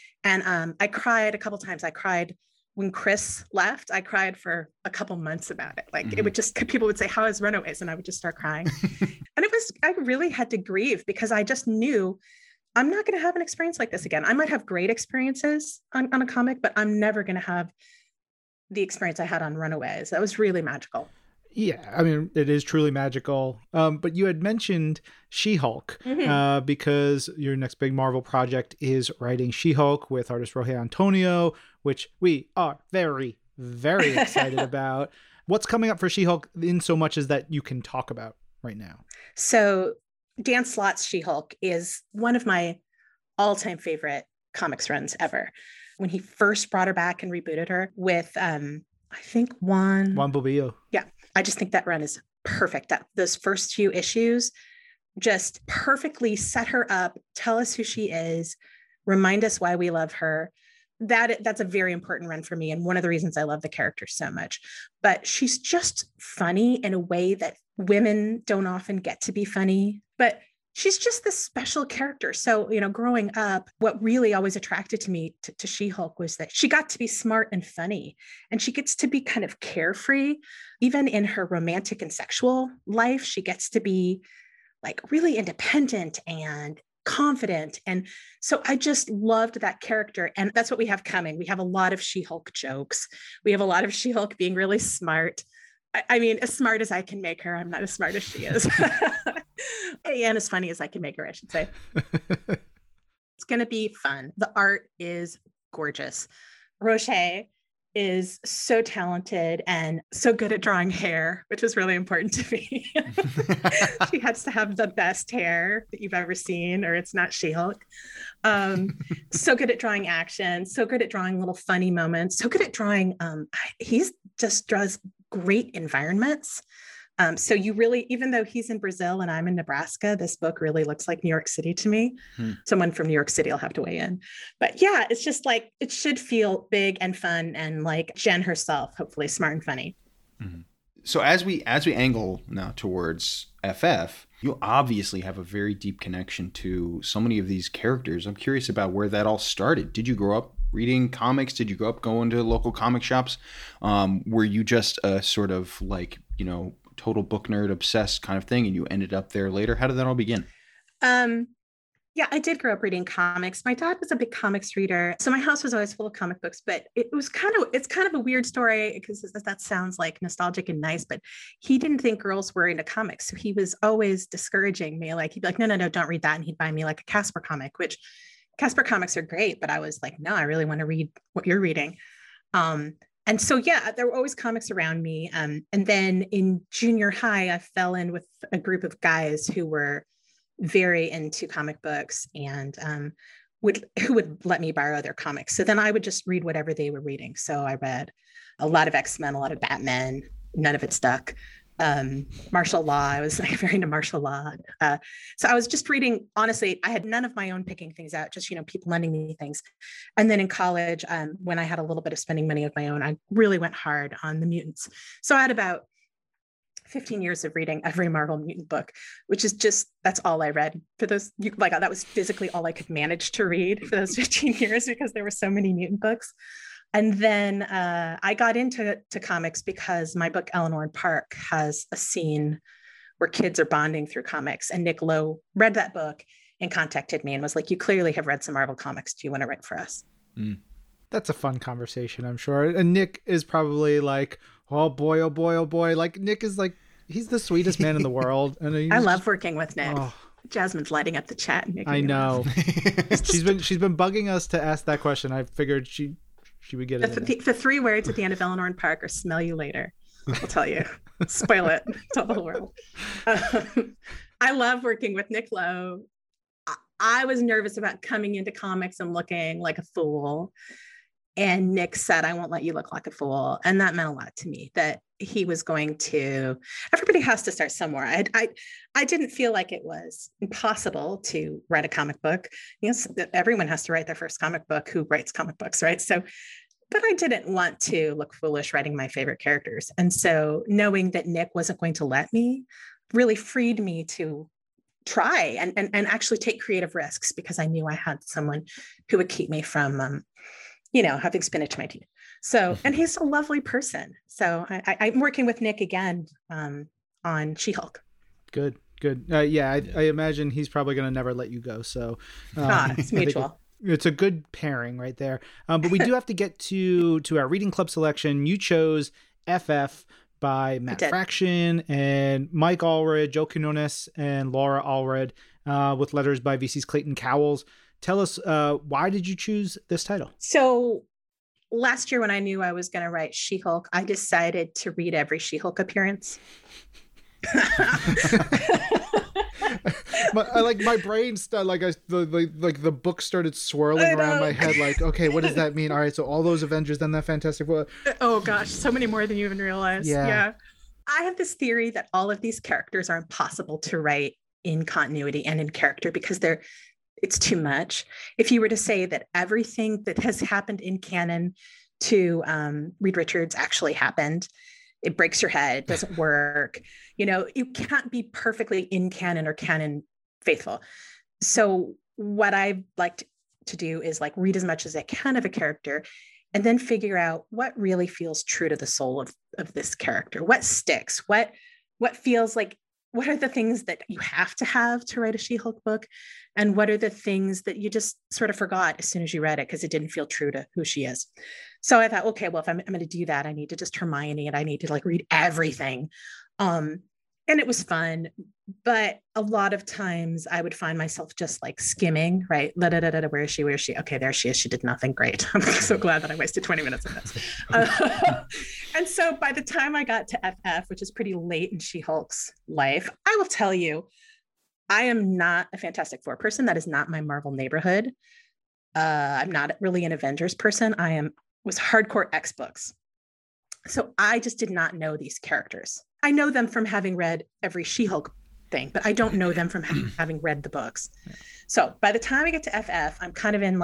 And I cried a couple of times. I cried when Chris left. I cried for a couple months about it. Like it would just, people would say, how is Runaways? And I would just start crying. And I really had to grieve because I just knew I'm not going to have an experience like this again. I might have great experiences on a comic, but I'm never going to have the experience I had on Runaways. That was really magical. Yeah, I mean, it is truly magical. But you had mentioned She-Hulk because your next big Marvel project is writing She-Hulk with artist Roge Antonio, which we are very, very excited about. What's coming up for She-Hulk in so much as that you can talk about right now? So Dan Slott's She-Hulk is one of my all-time favorite comics runs ever. When he first brought her back and rebooted her with, I think Juan Bobillo. Yeah, I just think that run is perfect. Those first few issues just perfectly set her up, tell us who she is, remind us why we love her. That's a very important run for me, and one of the reasons I love the character so much. But she's just funny in a way that women don't often get to be funny, but she's just this special character. So, you know, growing up, what really always attracted me to She-Hulk was that she got to be smart and funny, and she gets to be kind of carefree. Even in her romantic and sexual life, she gets to be like really independent and confident. And so I just loved that character. And that's what we have coming. We have a lot of She-Hulk jokes. We have a lot of She-Hulk being really smart. I mean, as smart as I can make her. I'm not as smart as she is. And as funny as I can make her, I should say. It's going to be fun. The art is gorgeous. Roche is so talented and so good at drawing hair, which was really important to me. She has to have the best hair that you've ever seen, or it's not She-Hulk. So good at drawing action, so good at drawing little funny moments, so good at drawing. He's just draws great environments. So you really, even though he's in Brazil and I'm in Nebraska, this book really looks like New York City to me. Someone from New York City will have to weigh in. But yeah, it's just like, it should feel big and fun and like Jen herself, hopefully smart and funny. So as we angle now towards FF, you obviously have a very deep connection to so many of these characters. I'm curious about where that all started. Did you grow up reading comics? Did you grow up going to local comic shops? Were you just a sort of like, you know, total book nerd obsessed kind of thing and you ended up there later? How did that all begin? Yeah, I did grow up reading comics. My dad was a big comics reader. So my house was always full of comic books, but it's kind of a weird story because that sounds like nostalgic and nice, but he didn't think girls were into comics. So he was always discouraging me. Like he'd be like, no, don't read that. And he'd buy me like a Casper comic, which Casper comics are great, but I was like, no, I really want to read what you're reading. And so, yeah, there were always comics around me. And then in junior high, I fell in with a group of guys who were very into comic books and who would let me borrow their comics. So then I would just read whatever they were reading. So I read a lot of X-Men, a lot of Batman, none of it stuck. Martial law. I was like very into martial law. So I was just reading, honestly, I had none of my own picking things out, just, people lending me things. And then in college, when I had a little bit of spending money of my own, I really went hard on the mutants. So I had about 15 years of reading every Marvel mutant book, which is just, that's all I read for those, like that was physically all I could manage to read for those 15 years because there were so many mutant books. And then I got into comics because my book, Eleanor in Park, has a scene where kids are bonding through comics. And Nick Lowe read that book and contacted me and was like, you clearly have read some Marvel comics. Do you want to write for us? That's a fun conversation, I'm sure. And Nick is probably like, oh boy, oh boy, oh boy. Like Nick is like, he's the sweetest man in the world. And I love working with Nick. Oh. Jasmine's lighting up the chat. And I know. she's been bugging us to ask that question. I figured she would get it. The 3 words at the end of Eleanor and Park are smell you later. I'll tell you. Spoil it. Tell the whole world. I love working with Nick Lowe. I was nervous about coming into comics and looking like a fool. And Nick said, I won't let you look like a fool. And that meant a lot to me, that he was going to, everybody has to start somewhere. I didn't feel like it was impossible to write a comic book. Everyone has to write their first comic book who writes comic books, right? So, but I didn't want to look foolish writing my favorite characters. And so knowing that Nick wasn't going to let me really freed me to try and actually take creative risks, because I knew I had someone who would keep me from, having spinach in my teeth. So, and he's a lovely person. So I'm working with Nick again on She-Hulk. Good. Yeah, I imagine he's probably going to never let you go. So it's mutual. It's a good pairing right there. But we do have to get to our reading club selection. You chose FF by Matt Fraction and Mike Allred, Joe Quinones, and Laura Allred, with letters by VC's Clayton Cowles. Tell us, why did you choose this title? So last year when I knew I was going to write She-Hulk, I decided to read every She-Hulk appearance. My brain started the book started swirling around my head. Like, okay, what does that mean? All right, so all those Avengers, then that Fantastic Four. Oh gosh, so many more than you even realize. Yeah. I have this theory that all of these characters are impossible to write in continuity and in character because it's too much. If you were to say that everything that has happened in canon to Reed Richards actually happened, it breaks your head. It doesn't work. You can't be perfectly in canon or canon faithful. So what I like to do is read as much as I can of a character and then figure out what really feels true to the soul of this character. What sticks? What feels like, what are the things that you have to write a She-Hulk book? And what are the things that you just sort of forgot as soon as you read it because it didn't feel true to who she is? So I thought, okay, well, if I'm going to do that, I need to just Hermione it. I need to read everything. And it was fun. But a lot of times I would find myself just skimming, right? Where is she? Where is she? Okay, there she is. She did nothing. Great. I'm so glad that I wasted 20 minutes on this. And so by the time I got to FF, which is pretty late in She-Hulk's life, I will tell you, I am not a Fantastic Four person. That is not my Marvel neighborhood. I'm not really an Avengers person. Was hardcore X books. So I just did not know these characters. I know them from having read every She-Hulk thing, but I don't know them from having read the books. So by the time I get to FF, I'm kind of in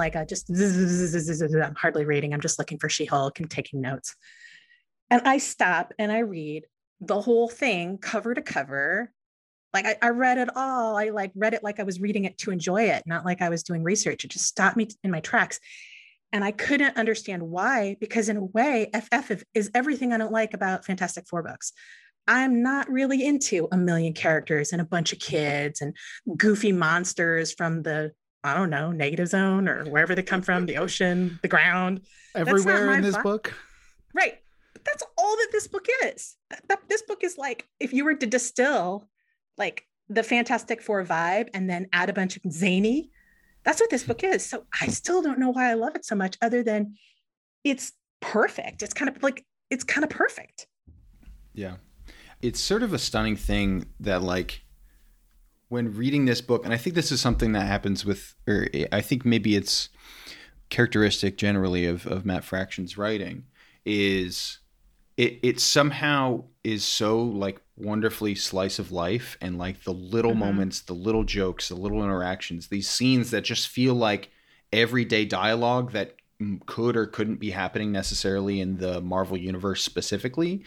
I'm hardly reading. I'm just looking for She-Hulk and taking notes. And I stop and I read the whole thing cover to cover. I read it all. I read it like I was reading it to enjoy it, not like I was doing research. It just stopped me in my tracks. And I couldn't understand why, because in a way, FF is everything I don't like about Fantastic Four books. I'm not really into a million characters and a bunch of kids and goofy monsters from the, I don't know, negative zone or wherever they come from, the ocean, the ground. Everywhere in this book. Right. But that's all that this book is. This book is if you were to distill the Fantastic Four vibe and then add a bunch of zany, That's what this book is. So I still don't know why I love it so much, other than it's perfect. It's kind of perfect. Yeah. It's sort of a stunning thing that, like, when reading this book, and I think this is something that happens with, or I think maybe it's characteristic generally of Matt Fraction's writing, is it somehow is so, like, wonderfully slice of life, and, like, the little moments, the little jokes, the little interactions, these scenes that just feel like everyday dialogue that could or couldn't be happening necessarily in the Marvel universe specifically,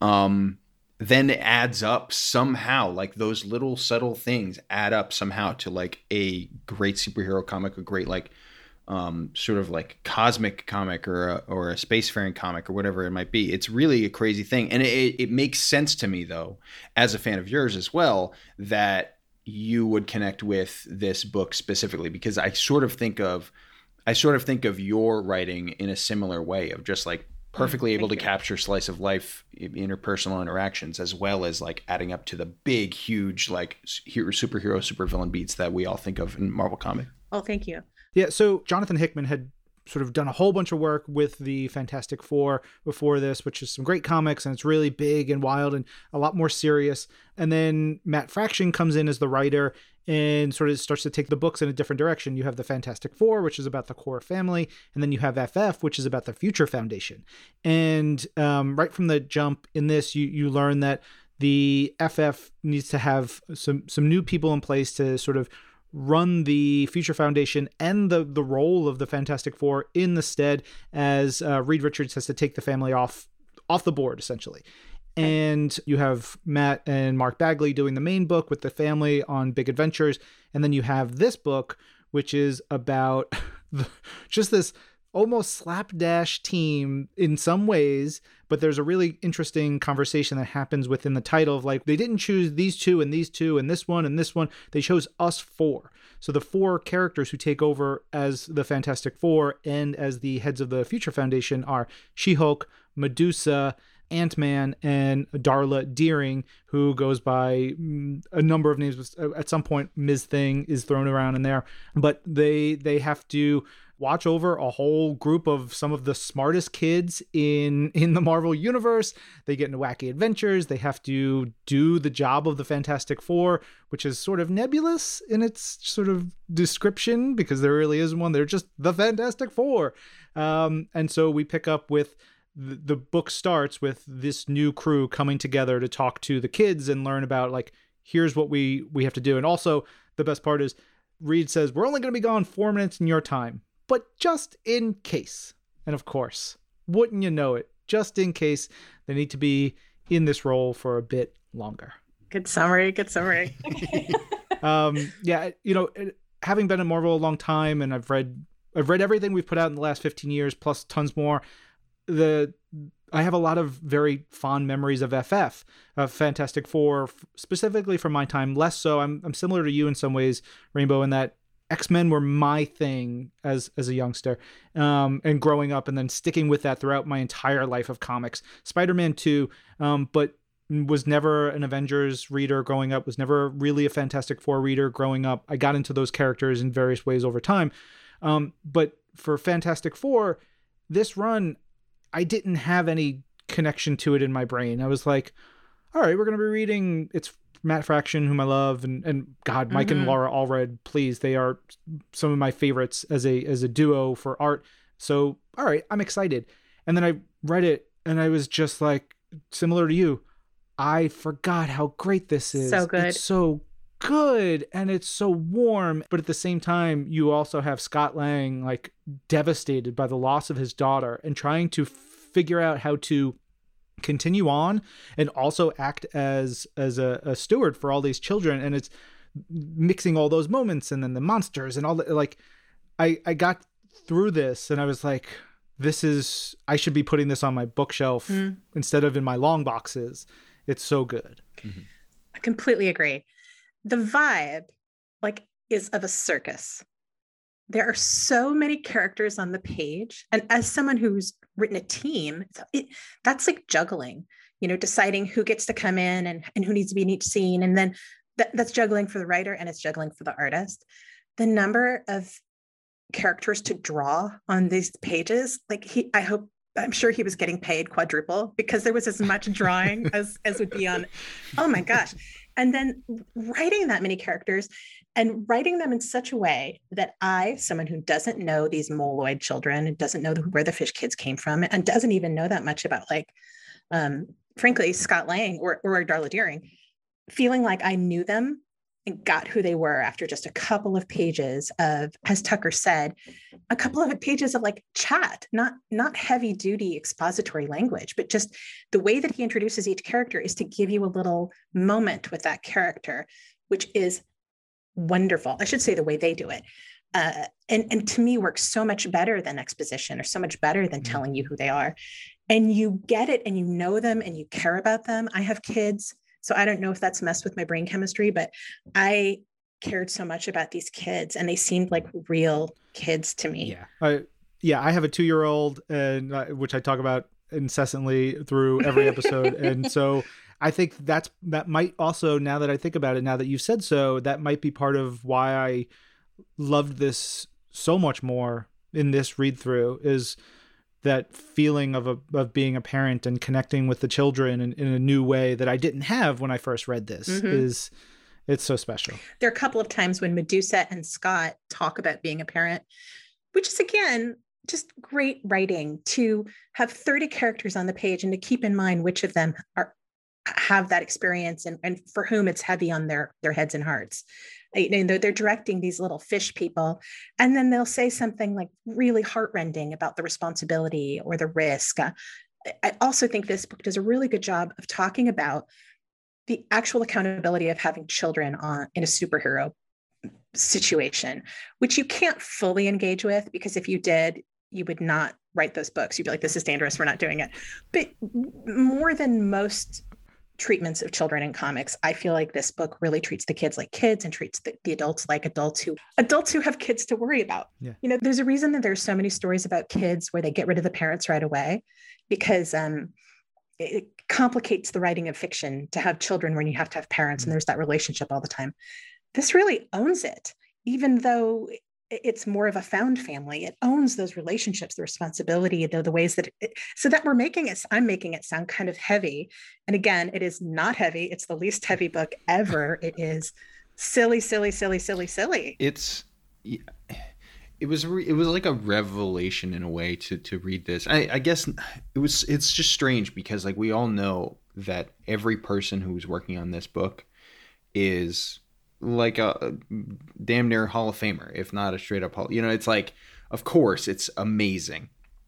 then it adds up somehow. Like, those little subtle things add up somehow to, like, a great superhero comic, a great, like, sort of like cosmic comic or a spacefaring comic or whatever it might be. It's really a crazy thing. And it makes sense to me, though, as a fan of yours as well, that you would connect with this book specifically, because I sort of think of your writing in a similar way, of just, like, perfectly able to capture slice of life interpersonal interactions, as well as, like, adding up to the big, huge, like, superhero, supervillain beats that we all think of in Marvel comic. Oh, thank you. Yeah, so Jonathan Hickman had sort of done a whole bunch of work with the Fantastic Four before this, which is some great comics, and it's really big and wild and a lot more serious. And then Matt Fraction comes in as the writer and sort of starts to take the books in a different direction. You have the Fantastic Four, which is about the core family, and then you have FF, which is about the Future Foundation. And right from the jump in this, you learn that the FF needs to have some new people in place to sort of run the Future Foundation and the role of the Fantastic Four in the stead, as Reed Richards has to take the family off the board, essentially. And you have Matt and Mark Bagley doing the main book with the family on big adventures. And then you have this book, which is about just this almost slapdash team in some ways, but there's a really interesting conversation that happens within the title of, like, they didn't choose these two and these two and this one and this one. They chose us four. So the four characters who take over as the Fantastic Four and as the heads of the Future Foundation are She-Hulk, Medusa, Ant-Man, and Darla Deering, who goes by a number of names. At some point, Ms. Thing is thrown around in there, but they have to watch over a whole group of some of the smartest kids in the Marvel universe. They get into wacky adventures. They have to do the job of the Fantastic Four, which is sort of nebulous in its sort of description, because there really isn't one. They're just the Fantastic Four. And so we pick up with the book starts with this new crew coming together to talk to the kids and learn about, like, here's what we have to do. And also the best part is Reed says, we're only going to be gone 4 minutes in your time, but just in case. And of course, wouldn't you know it, just in case, they need to be in this role for a bit longer. Good summary. Yeah, having been at Marvel a long time, and I've read everything we've put out in the last 15 years, plus tons more. I have a lot of very fond memories of FF, of Fantastic Four, specifically from my time. Less so. I'm similar to you in some ways, Rainbow, in that X-Men were my thing as a youngster, and growing up, and then sticking with that throughout my entire life of comics. Spider-Man 2, but was never an Avengers reader growing up, was never really a Fantastic Four reader growing up. I got into those characters in various ways over time. But for Fantastic Four, this run, I didn't have any connection to it in my brain. I was like, all right, we're going to be reading, it's Matt Fraction, whom I love, and God, Mike and Laura Allred, please, they are some of my favorites as a duo for art. So, all right, I'm excited. And then I read it, and I was just like, similar to you, I forgot how great this is. So good. It's so good, and it's so warm. But at the same time, you also have Scott Lang, like, devastated by the loss of his daughter and trying to figure out how to continue on and also act as a steward for all these children. And it's mixing all those moments, and then the monsters and all that. Like, I got through this, and I was like, I should be putting this on my bookshelf instead of in my long boxes. It's so good. I completely agree. The vibe, like, is of a circus. There are so many characters on the page. And as someone who's written a team, that's like juggling, deciding who gets to come in and who needs to be in each scene. And then that's juggling for the writer, and it's juggling for the artist. the number of characters to draw on these pages, like I'm sure he was getting paid quadruple because there was as much drawing as would be on. Oh my gosh. And then writing that many characters and writing them in such a way that someone who doesn't know these Moloid children and doesn't know where the fish kids came from and doesn't even know that much about, like, frankly, Scott Lang or Darla Deering, feeling like I knew them and got who they were after just a couple of pages of, as Tucker said, a couple of pages of like chat, not heavy duty expository language, but just the way that he introduces each character is to give you a little moment with that character, which is wonderful. I should say the way they do it. And to me works so much better than exposition, or so much better than telling you who they are. And you get it and you know them and you care about them. I have kids, so I don't know if that's messed with my brain chemistry, but I cared so much about these kids and they seemed like real kids to me. Yeah. I have a 2-year-old, and which I talk about incessantly through every episode. And so I think that might also, now that I think about it, now that you've said so, that might be part of why I loved this so much more in this read through, is that feeling of being a parent and connecting with the children in a new way that I didn't have when I first read this. It's so special. There are a couple of times when Medusa and Scott talk about being a parent, which is, again, just great writing, to have 30 characters on the page and to keep in mind which of them have that experience and for whom it's heavy on their heads and hearts. And they're directing these little fish people, and then they'll say something like really heartrending about the responsibility or the risk. I also think this book does a really good job of talking about the actual accountability of having children in a superhero situation, which you can't fully engage with, because if you did, you would not write those books. You'd be like, this is dangerous, we're not doing it. But more than most treatments of children in comics, I feel like this book really treats the kids like kids and treats the adults like adults who have kids to worry about. Yeah. You know, there's a reason that there's so many stories about kids where they get rid of the parents right away, because it complicates the writing of fiction to have children when you have to have parents and there's that relationship all the time. This really owns it, even though it's more of a found family. It owns those relationships, the responsibility, the ways that so that I'm making it sound kind of heavy. And again, it is not heavy. It's the least heavy book ever. It is silly. It was like a revelation in a way to read this. I guess it's just strange because, like, we all know that every person who was working on this book is like a damn near Hall of Famer, if not a straight up Hall. You know, it's like, of course, it's amazing.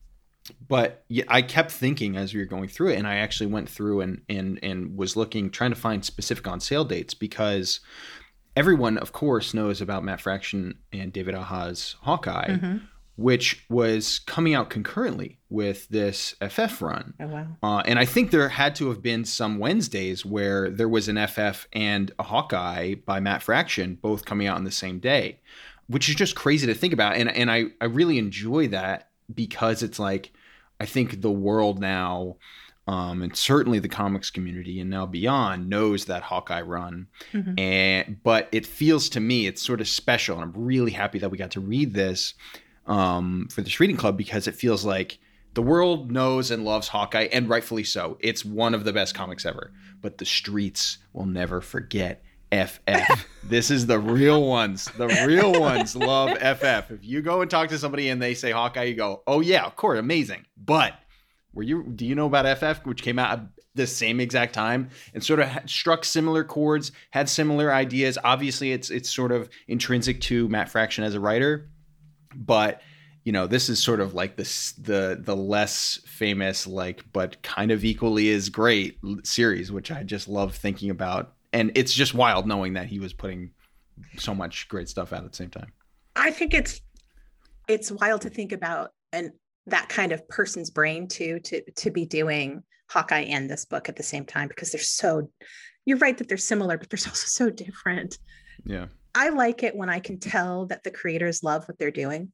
But I kept thinking as we were going through it, and I actually went through and was looking, trying to find specific on sale dates, because everyone, of course, knows about Matt Fraction and David Aja's Hawkeye, which was coming out concurrently with this FF run. Oh, wow. And I think there had to have been some Wednesdays where there was an FF and a Hawkeye by Matt Fraction both coming out on the same day, which is just crazy to think about. And I really enjoy that, because it's like, I think the world now, and certainly the comics community and now beyond, knows that Hawkeye run. But it feels to me, it's sort of special. And I'm really happy that we got to read this for this reading club, because it feels like the world knows and loves Hawkeye, and rightfully so. It's one of the best comics ever. But the streets will never forget FF. This is the real ones. The real ones love FF. If you go and talk to somebody and they say Hawkeye, you go, oh yeah, of course, amazing. But do you know about FF, which came out at the same exact time and sort of struck similar chords, had similar ideas? Obviously, it's sort of intrinsic to Matt Fraction as a writer, but you know, this is sort of like the less famous, like, but kind of equally as great series, which I just love thinking about. And it's just wild knowing that he was putting so much great stuff out at the same time. I think it's wild to think about, and that kind of person's brain to be doing Hawkeye and this book at the same time, because you're right that they're similar, but they're also so different. Yeah. I like it when I can tell that the creators love what they're doing.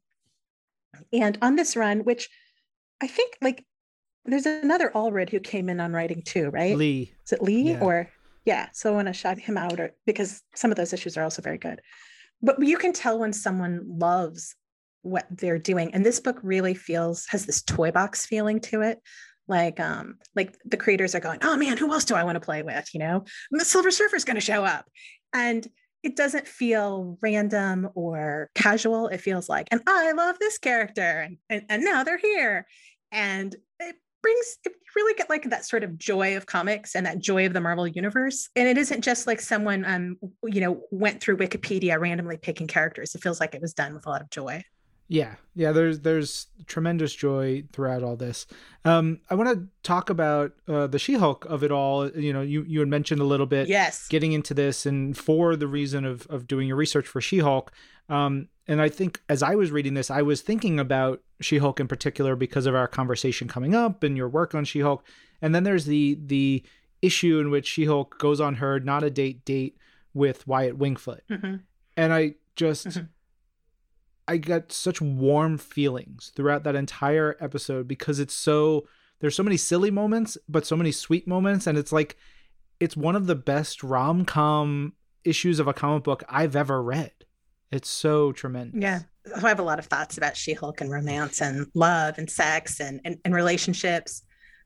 And on this run, which I think, like, there's another Allred who came in on writing too, right? Lee. Is it Lee? Yeah. Yeah. So I want to shout him out, because some of those issues are also very good. But you can tell when someone loves what they're doing. And this book really has this toy box feeling to it. Like the creators are going, oh man, who else do I want to play with? You know, the Silver Surfer's going to show up. And it doesn't feel random or casual. It feels like, and I love this character, and now they're here. And it really get like that sort of joy of comics and that joy of the Marvel universe. And it isn't just like someone, went through Wikipedia randomly picking characters. It feels like it was done with a lot of joy. Yeah. There's tremendous joy throughout all this. I want to talk about the She-Hulk of it all. You know, you had mentioned a little bit, yes, getting into this, and for the reason of doing your research for She-Hulk. And I think as I was reading this, I was thinking about She-Hulk in particular because of our conversation coming up and your work on She-Hulk. And then there's the issue in which She-Hulk goes on her not a date with Wyatt Wingfoot, and I just. I got such warm feelings throughout that entire episode because there's so many silly moments, but so many sweet moments. And it's like, it's one of the best rom-com issues of a comic book I've ever read. It's so tremendous. Yeah. I have a lot of thoughts about She-Hulk and romance and love and sex and relationships.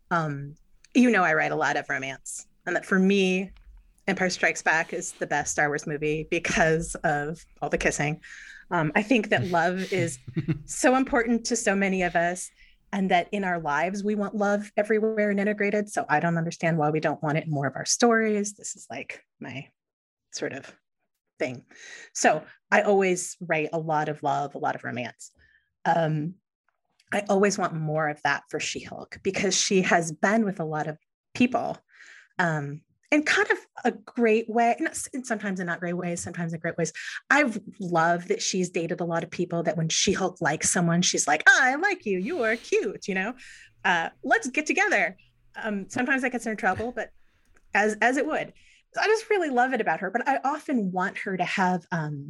I write a lot of romance, and that for me, Empire Strikes Back is the best Star Wars movie because of all the kissing. I think that love is so important to so many of us, and that in our lives, we want love everywhere and integrated. So I don't understand why we don't want it in more of our stories. This is like my sort of thing. So I always write a lot of love, a lot of romance. I always want more of that for She-Hulk because she has been with a lot of people. In kind of a great way, and sometimes in not great ways, sometimes in great ways. I've loved that she's dated a lot of people, that when She-Hulk likes someone, she's like, oh, I like you. You are cute, let's get together. Sometimes that gets her in trouble, but as it would. I just really love it about her, but I often want her to have,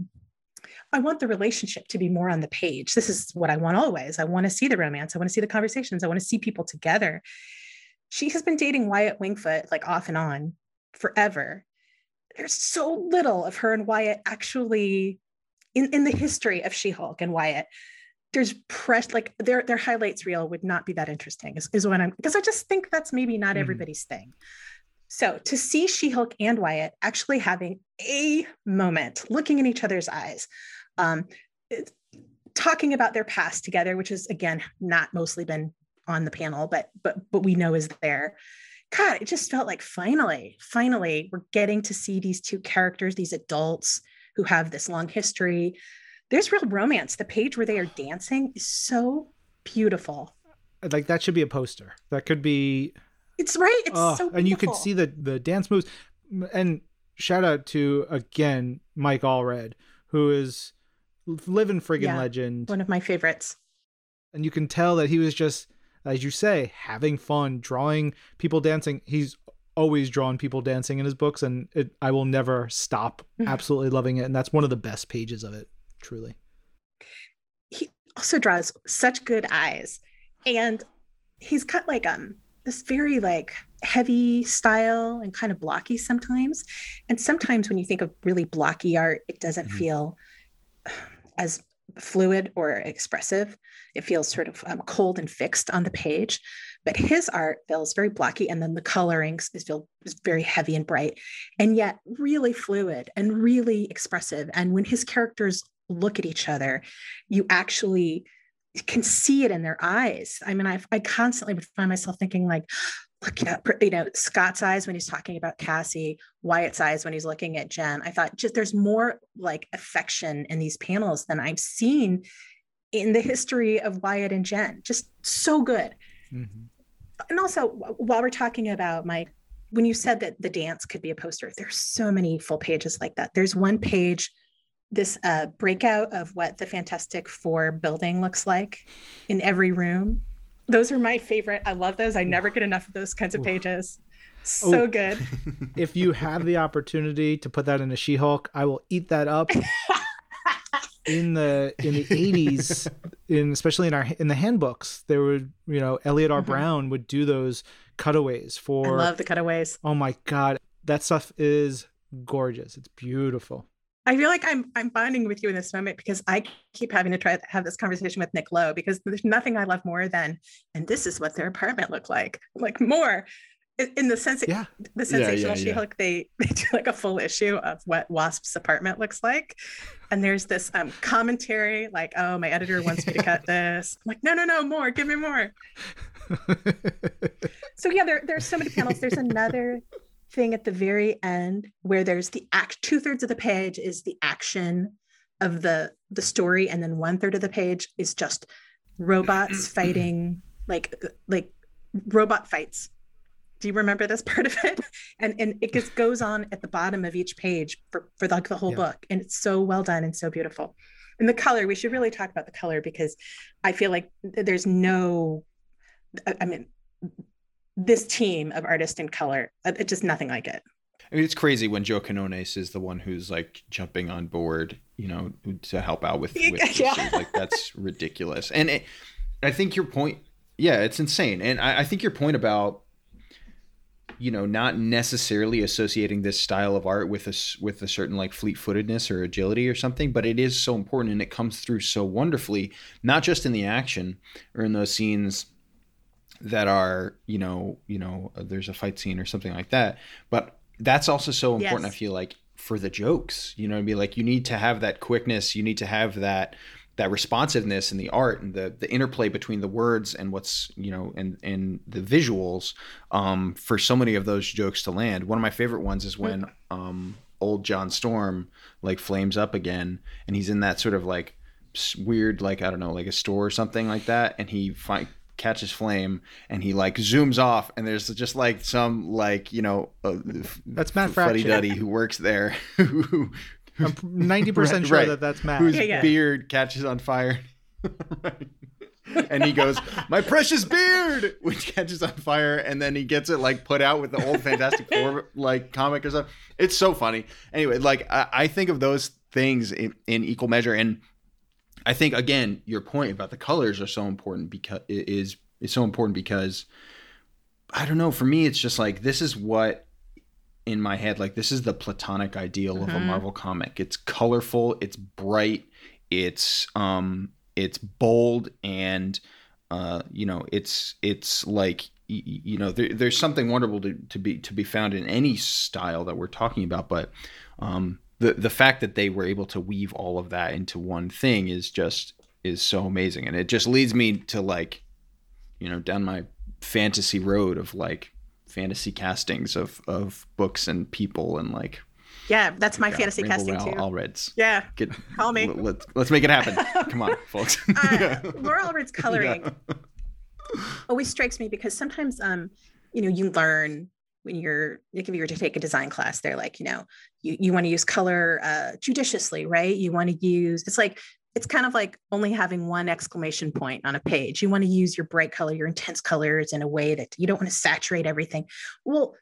I want the relationship to be more on the page. This is what I want always. I want to see the romance. I want to see the conversations. I want to see people together. She has been dating Wyatt Wingfoot like off and on forever. There's so little of her and Wyatt actually in the history of She-Hulk and Wyatt. There's like their highlights reel would not be that interesting is what because I just think that's maybe not everybody's thing. So to see She-Hulk and Wyatt actually having a moment, looking in each other's eyes, talking about their past together, which is again not mostly been on the panel, but we know is there. God, it just felt like finally, we're getting to see these two characters, these adults who have this long history. There's real romance. The page where they are dancing is so beautiful. Like that should be a poster. That could be. It's right. It's so beautiful. And you could see the dance moves. And shout out to, again, Mike Allred, who is living friggin' legend. One of my favorites. And you can tell that he was just, as you say, having fun, drawing people dancing. He's always drawn people dancing in his books, and I will never stop absolutely loving it. And that's one of the best pages of it, truly. He also draws such good eyes, and he's got like this very like heavy style and kind of blocky sometimes. And sometimes when you think of really blocky art, it doesn't feel as fluid or expressive. It feels sort of cold and fixed on the page, but his art feels very blocky. And then the coloring is very heavy and bright, and yet really fluid and really expressive. And when his characters look at each other, you actually can see it in their eyes. I mean, I constantly would find myself thinking like, look at, Scott's eyes when he's talking about Cassie, Wyatt's eyes when he's looking at Jen. I thought just there's more like affection in these panels than I've seen in the history of Wyatt and Jen. Just so good. Mm-hmm. And also, while we're talking about Mike, when you said that the dance could be a poster, there's so many full pages like that. There's one page, this breakout of what the Fantastic Four building looks like in every room. Those are my favorite. I love those. I never get enough of those kinds of pages. So good. If you have the opportunity to put that in a She-Hulk, I will eat that up. In the 80s, especially in the handbooks, there would, Elliot R. Brown would do those cutaways for. I love the cutaways. Oh my God. That stuff is gorgeous. It's beautiful. I feel like I'm bonding with you in this moment because I keep having to try to have this conversation with Nick Lowe because there's nothing I love more than, and this is what their apartment looked like more in the sense, Yeah. the sensational She-Hulk, they do like a full issue of what Wasp's apartment looks like. And there's this commentary like, oh, my editor wants me to cut this. I'm like, no, more, give me more. So yeah, there's so many panels. There's another thing at the very end where there's the 2/3 of the page is the action of the story, and then 1/3 of the page is just robots fighting, like robot fights. Do you remember this part of it? And it just goes on at the bottom of each page for like the whole book, and it's so well done and so beautiful. And the color, we should really talk about the color because I feel like there's no, I mean, this team of artists in color, it's just nothing like it. I mean, it's crazy when Joe Quinones is the one who's like jumping on board, to help out with like, that's ridiculous. And I think your point, it's insane. And I think your point about, not necessarily associating this style of art with a certain like fleet-footedness or agility or something, but it is so important and it comes through so wonderfully, not just in the action or in those scenes that are, there's a fight scene or something like that. But that's also so important, I feel like, for the jokes, you need to have that quickness. You need to have that responsiveness in the art and the interplay between the words and what's, and the visuals, for so many of those jokes to land. One of my favorite ones is when, old John Storm like flames up again, and he's in that sort of like weird, like, I don't know, like a store or something like that. And he catches flame and he like zooms off, and there's just like some like, that's Matt Fuddy Duddy who works there who I'm 90% sure that's Matt. Whose beard catches on fire. Right. And he goes, "My precious beard," which catches on fire, and then he gets it like put out with the old Fantastic Four like comic or something. It's so funny. Anyway, like I think of those things in equal measure, and I think again your point about the colors are so important because is so important because I don't know, for me it's just like this is what in my head, like this is the platonic ideal of a Marvel comic. It's colorful, it's bright, it's bold, and it's like there's something wonderful to be found in any style that we're talking about. But the fact that they were able to weave all of that into one thing is so amazing, and it just leads me to like down my fantasy road of like fantasy castings of books and people and like that's my fantasy casting too. Allreds. Call me. Let's make it happen. Come on, folks. Laura Allred's coloring always strikes me because sometimes you learn when if you were to take a design class, they're like, you want to use color judiciously, right? You want to use, it's kind of like only having one exclamation point on a page. You want to use your bright color, your intense colors in a way that you don't want to saturate everything. Well,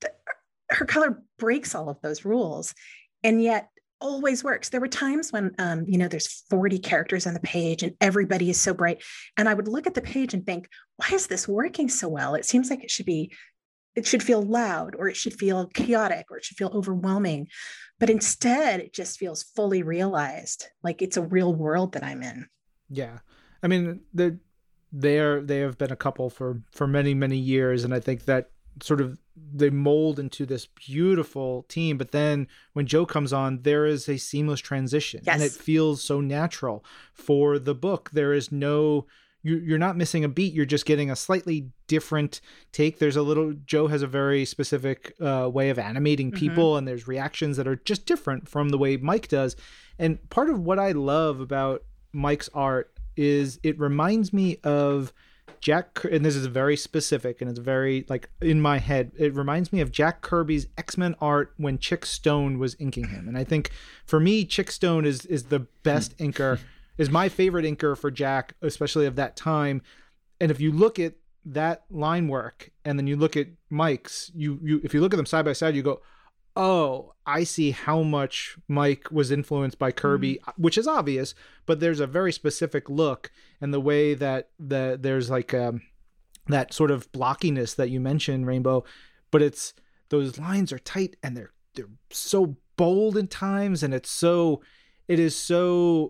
her color breaks all of those rules and yet always works. There were times when, there's 40 characters on the page and everybody is so bright. And I would look at the page and think, why is this working so well? It seems like it should feel loud, or it should feel chaotic, or it should feel overwhelming. But instead, it just feels fully realized, like it's a real world that I'm in. Yeah. I mean, they have been a couple for many, many years. And I think that sort of they mold into this beautiful team. But then when Joe comes on, there is a seamless transition. Yes. And it feels so natural for the book. There is no... You're not missing a beat. You're just getting a slightly different take. Joe has a very specific way of animating people, and there's reactions that are just different from the way Mike does. And part of what I love about Mike's art is it reminds me of and this is very specific and it's very like in my head, it reminds me of Jack Kirby's X-Men art when Chick Stone was inking him. And I think for me, Chick Stone is the best inker. Is my favorite inker for Jack, especially of that time. And if you look at that line work and then you look at Mike's, if you look at them side by side, you go, oh, I see how much Mike was influenced by Kirby, which is obvious, but there's a very specific look and the way that there's like that sort of blockiness that you mentioned, Rainbow, but it's those lines are tight and they're so bold in times, and it is so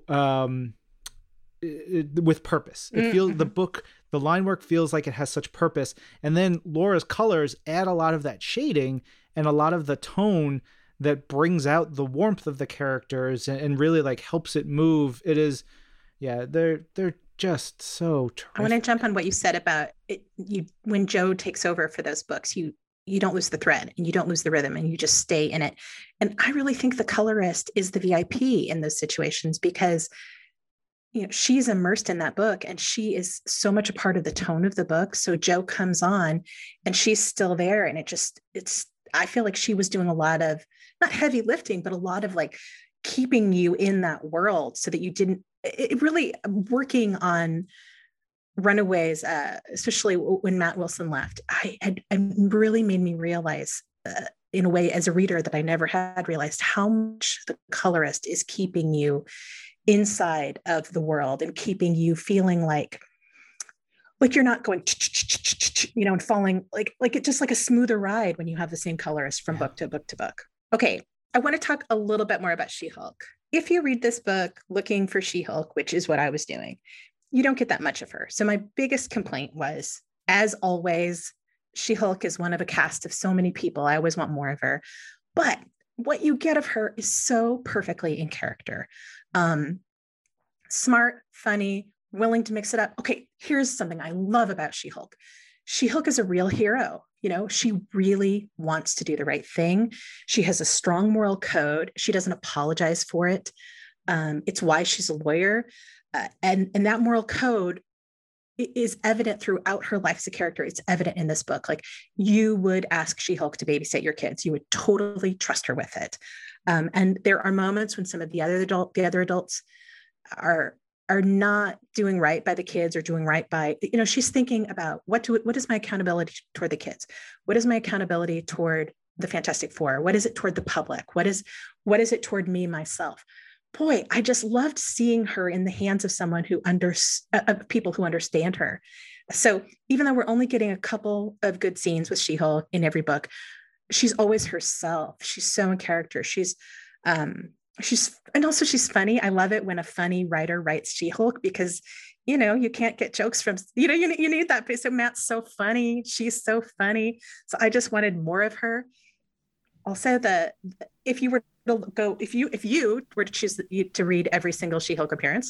with purpose. It feels the line work feels like it has such purpose. And then Laura's colors add a lot of that shading and a lot of the tone that brings out the warmth of the characters and really like helps it move. It is, yeah, they're just so terrific. I want to jump on what you said about it. When Joe takes over for those books, you don't lose the thread and you don't lose the rhythm and you just stay in it. And I really think the colorist is the VIP in those situations, because she's immersed in that book and she is so much a part of the tone of the book. So Joe comes on and she's still there. And I feel like she was doing a lot of, not heavy lifting, but a lot of like keeping you in that world so that you didn't, it really working on Runaways, especially when Matt Wilson left, it really made me realize in a way as a reader that I never had realized how much the colorist is keeping you inside of the world and keeping you feeling like you're not going, and falling like it's just like a smoother ride when you have the same colorist from book to book to book. Okay. I want to talk a little bit more about She-Hulk. If you read this book looking for She-Hulk, which is what I was doing, you don't get that much of her. So my biggest complaint was, as always, She-Hulk is one of a cast of so many people. I always want more of her. But what you get of her is so perfectly in character. Smart, funny, willing to mix it up. Okay, here's something I love about She-Hulk. She-Hulk is a real hero. She really wants to do the right thing. She has a strong moral code. She doesn't apologize for it. It's why she's a lawyer. And that moral code is evident throughout her life as a character. It's evident in this book. Like, you would ask She-Hulk to babysit your kids. You would totally trust her with it. And there are moments when some of the other adults are not doing right by the kids or doing right by, she's thinking about what is my accountability toward the kids? What is my accountability toward the Fantastic Four? What is it toward the public? What is it toward me, myself? Boy, I just loved seeing her in the hands of someone people who understand her. So even though we're only getting a couple of good scenes with She-Hulk in every book, she's always herself. She's so in character. She's funny. I love it when a funny writer writes She-Hulk, because, you can't get jokes from, you need that. So Matt's so funny. She's so funny. So I just wanted more of her. Also, if you were to choose to read every single She-Hulk appearance,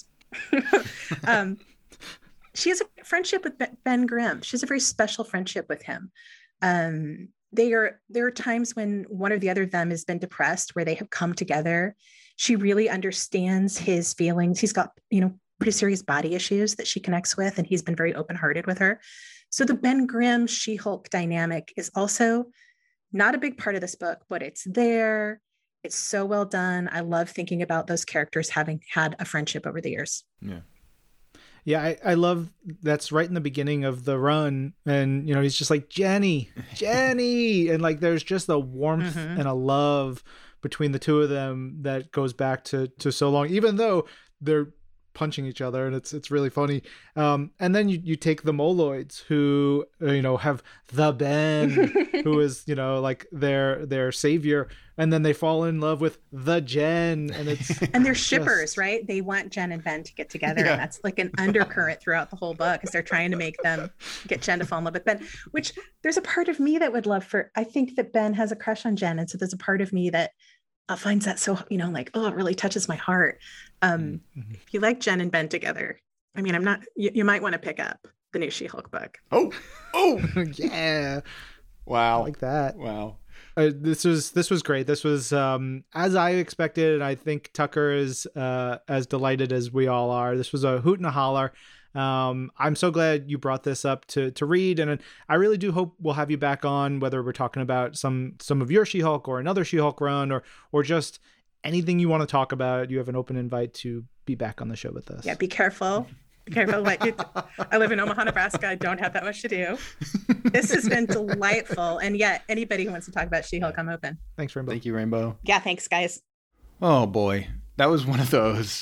she has a friendship with Ben Grimm. She has a very special friendship with him. There are times when one or the other of them has been depressed, where they have come together. She really understands his feelings. He's got, pretty serious body issues that she connects with, and he's been very open-hearted with her. So the Ben Grimm She-Hulk dynamic is also not a big part of this book, but it's there. It's so well done. I love thinking about those characters having had a friendship over the years. Yeah. Yeah, I love that's right in the beginning of the run. And, he's just like, Jenny. And like, there's just a warmth and a love between the two of them that goes back to so long, even though they're punching each other, and it's really funny. And then you take the Moloids, who, have the Ben, who is, like their savior. And then they fall in love with the Jen, and they're shippers, right? They want Jen and Ben to get together. Yeah. And that's like an undercurrent throughout the whole book, as they're trying to make them get Jen to fall in love with Ben, which there's a part of me that would love I think that Ben has a crush on Jen. And so there's a part of me that finds that so, like, it really touches my heart. If you like Jen and Ben together, I mean, you might want to pick up the new She-Hulk book. Oh, yeah. Wow. I like that. Wow. This was great. This was as I expected, and I think Tucker is as delighted as we all are. This was a hoot and a holler. I'm so glad you brought this up to read, and I really do hope we'll have you back on, whether we're talking about some of your She-Hulk or another She-Hulk run, or just anything you want to talk about. You have an open invite to be back on the show with us. Yeah, be careful. Be careful. I live in Omaha, Nebraska. I don't have that much to do. This has been delightful. And yet, anybody who wants to talk about She-Hulk, I'm open. Thanks, Rainbow. Thank you, Rainbow. Yeah, thanks, guys. Oh, boy. That was one of those.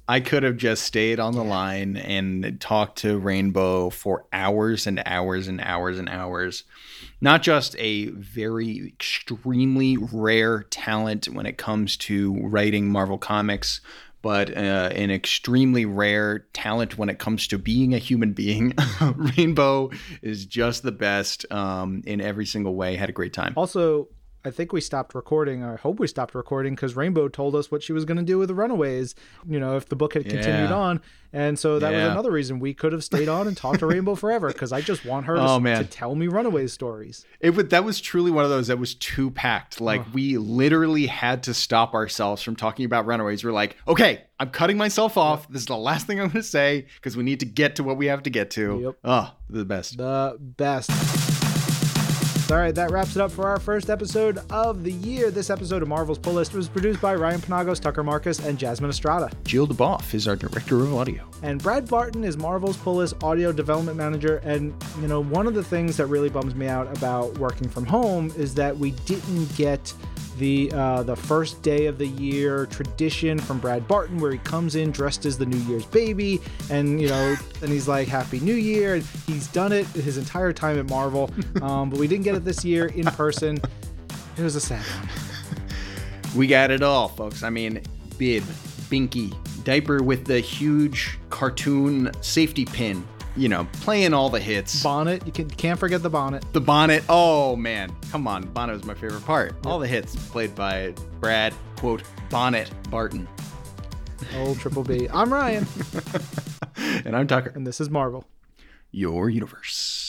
I could have just stayed on the line and talked to Rainbow for hours and hours and hours and hours. Not just a very extremely rare talent when it comes to writing Marvel Comics, but an extremely rare talent when it comes to being a human being. Rainbow is just the best in every single way. Had a great time. Also, I think we stopped recording. I hope we stopped recording because Rainbow told us what she was going to do with the Runaways, if the book had continued on. And so that was another reason we could have stayed on and talked to Rainbow forever, because I just want her to tell me Runaways stories. That was truly one of those that was too packed. We literally had to stop ourselves from talking about Runaways. We're like, okay, I'm cutting myself off. This is the last thing I'm going to say because we need to get to what we have to get to. Yep. Oh, the best. The best. All right, that wraps it up for our first episode of the year. This episode of Marvel's Pull List was produced by Ryan Penagos, Tucker Marcus, and Jasmine Estrada. Jill DeBoff is our director of audio. And Brad Barton is Marvel's Pull List audio development manager. And, one of the things that really bums me out about working from home is that we didn't get the first day of the year tradition from Brad Barton, where he comes in dressed as the New Year's baby, and and he's like, Happy New Year. And he's done it his entire time at Marvel, but we didn't get it this year in person. It was a sad one. We got it all, folks. I mean, bib, binky, diaper with the huge cartoon safety pin. Playing all the hits. Bonnet. You can't forget the bonnet. The bonnet. Oh, man. Come on. Bonnet was my favorite part. Yep. All the hits played by Brad, quote, Bonnet Barton. Old Triple B. I'm Ryan. And I'm Tucker. And this is Marvel. Your universe.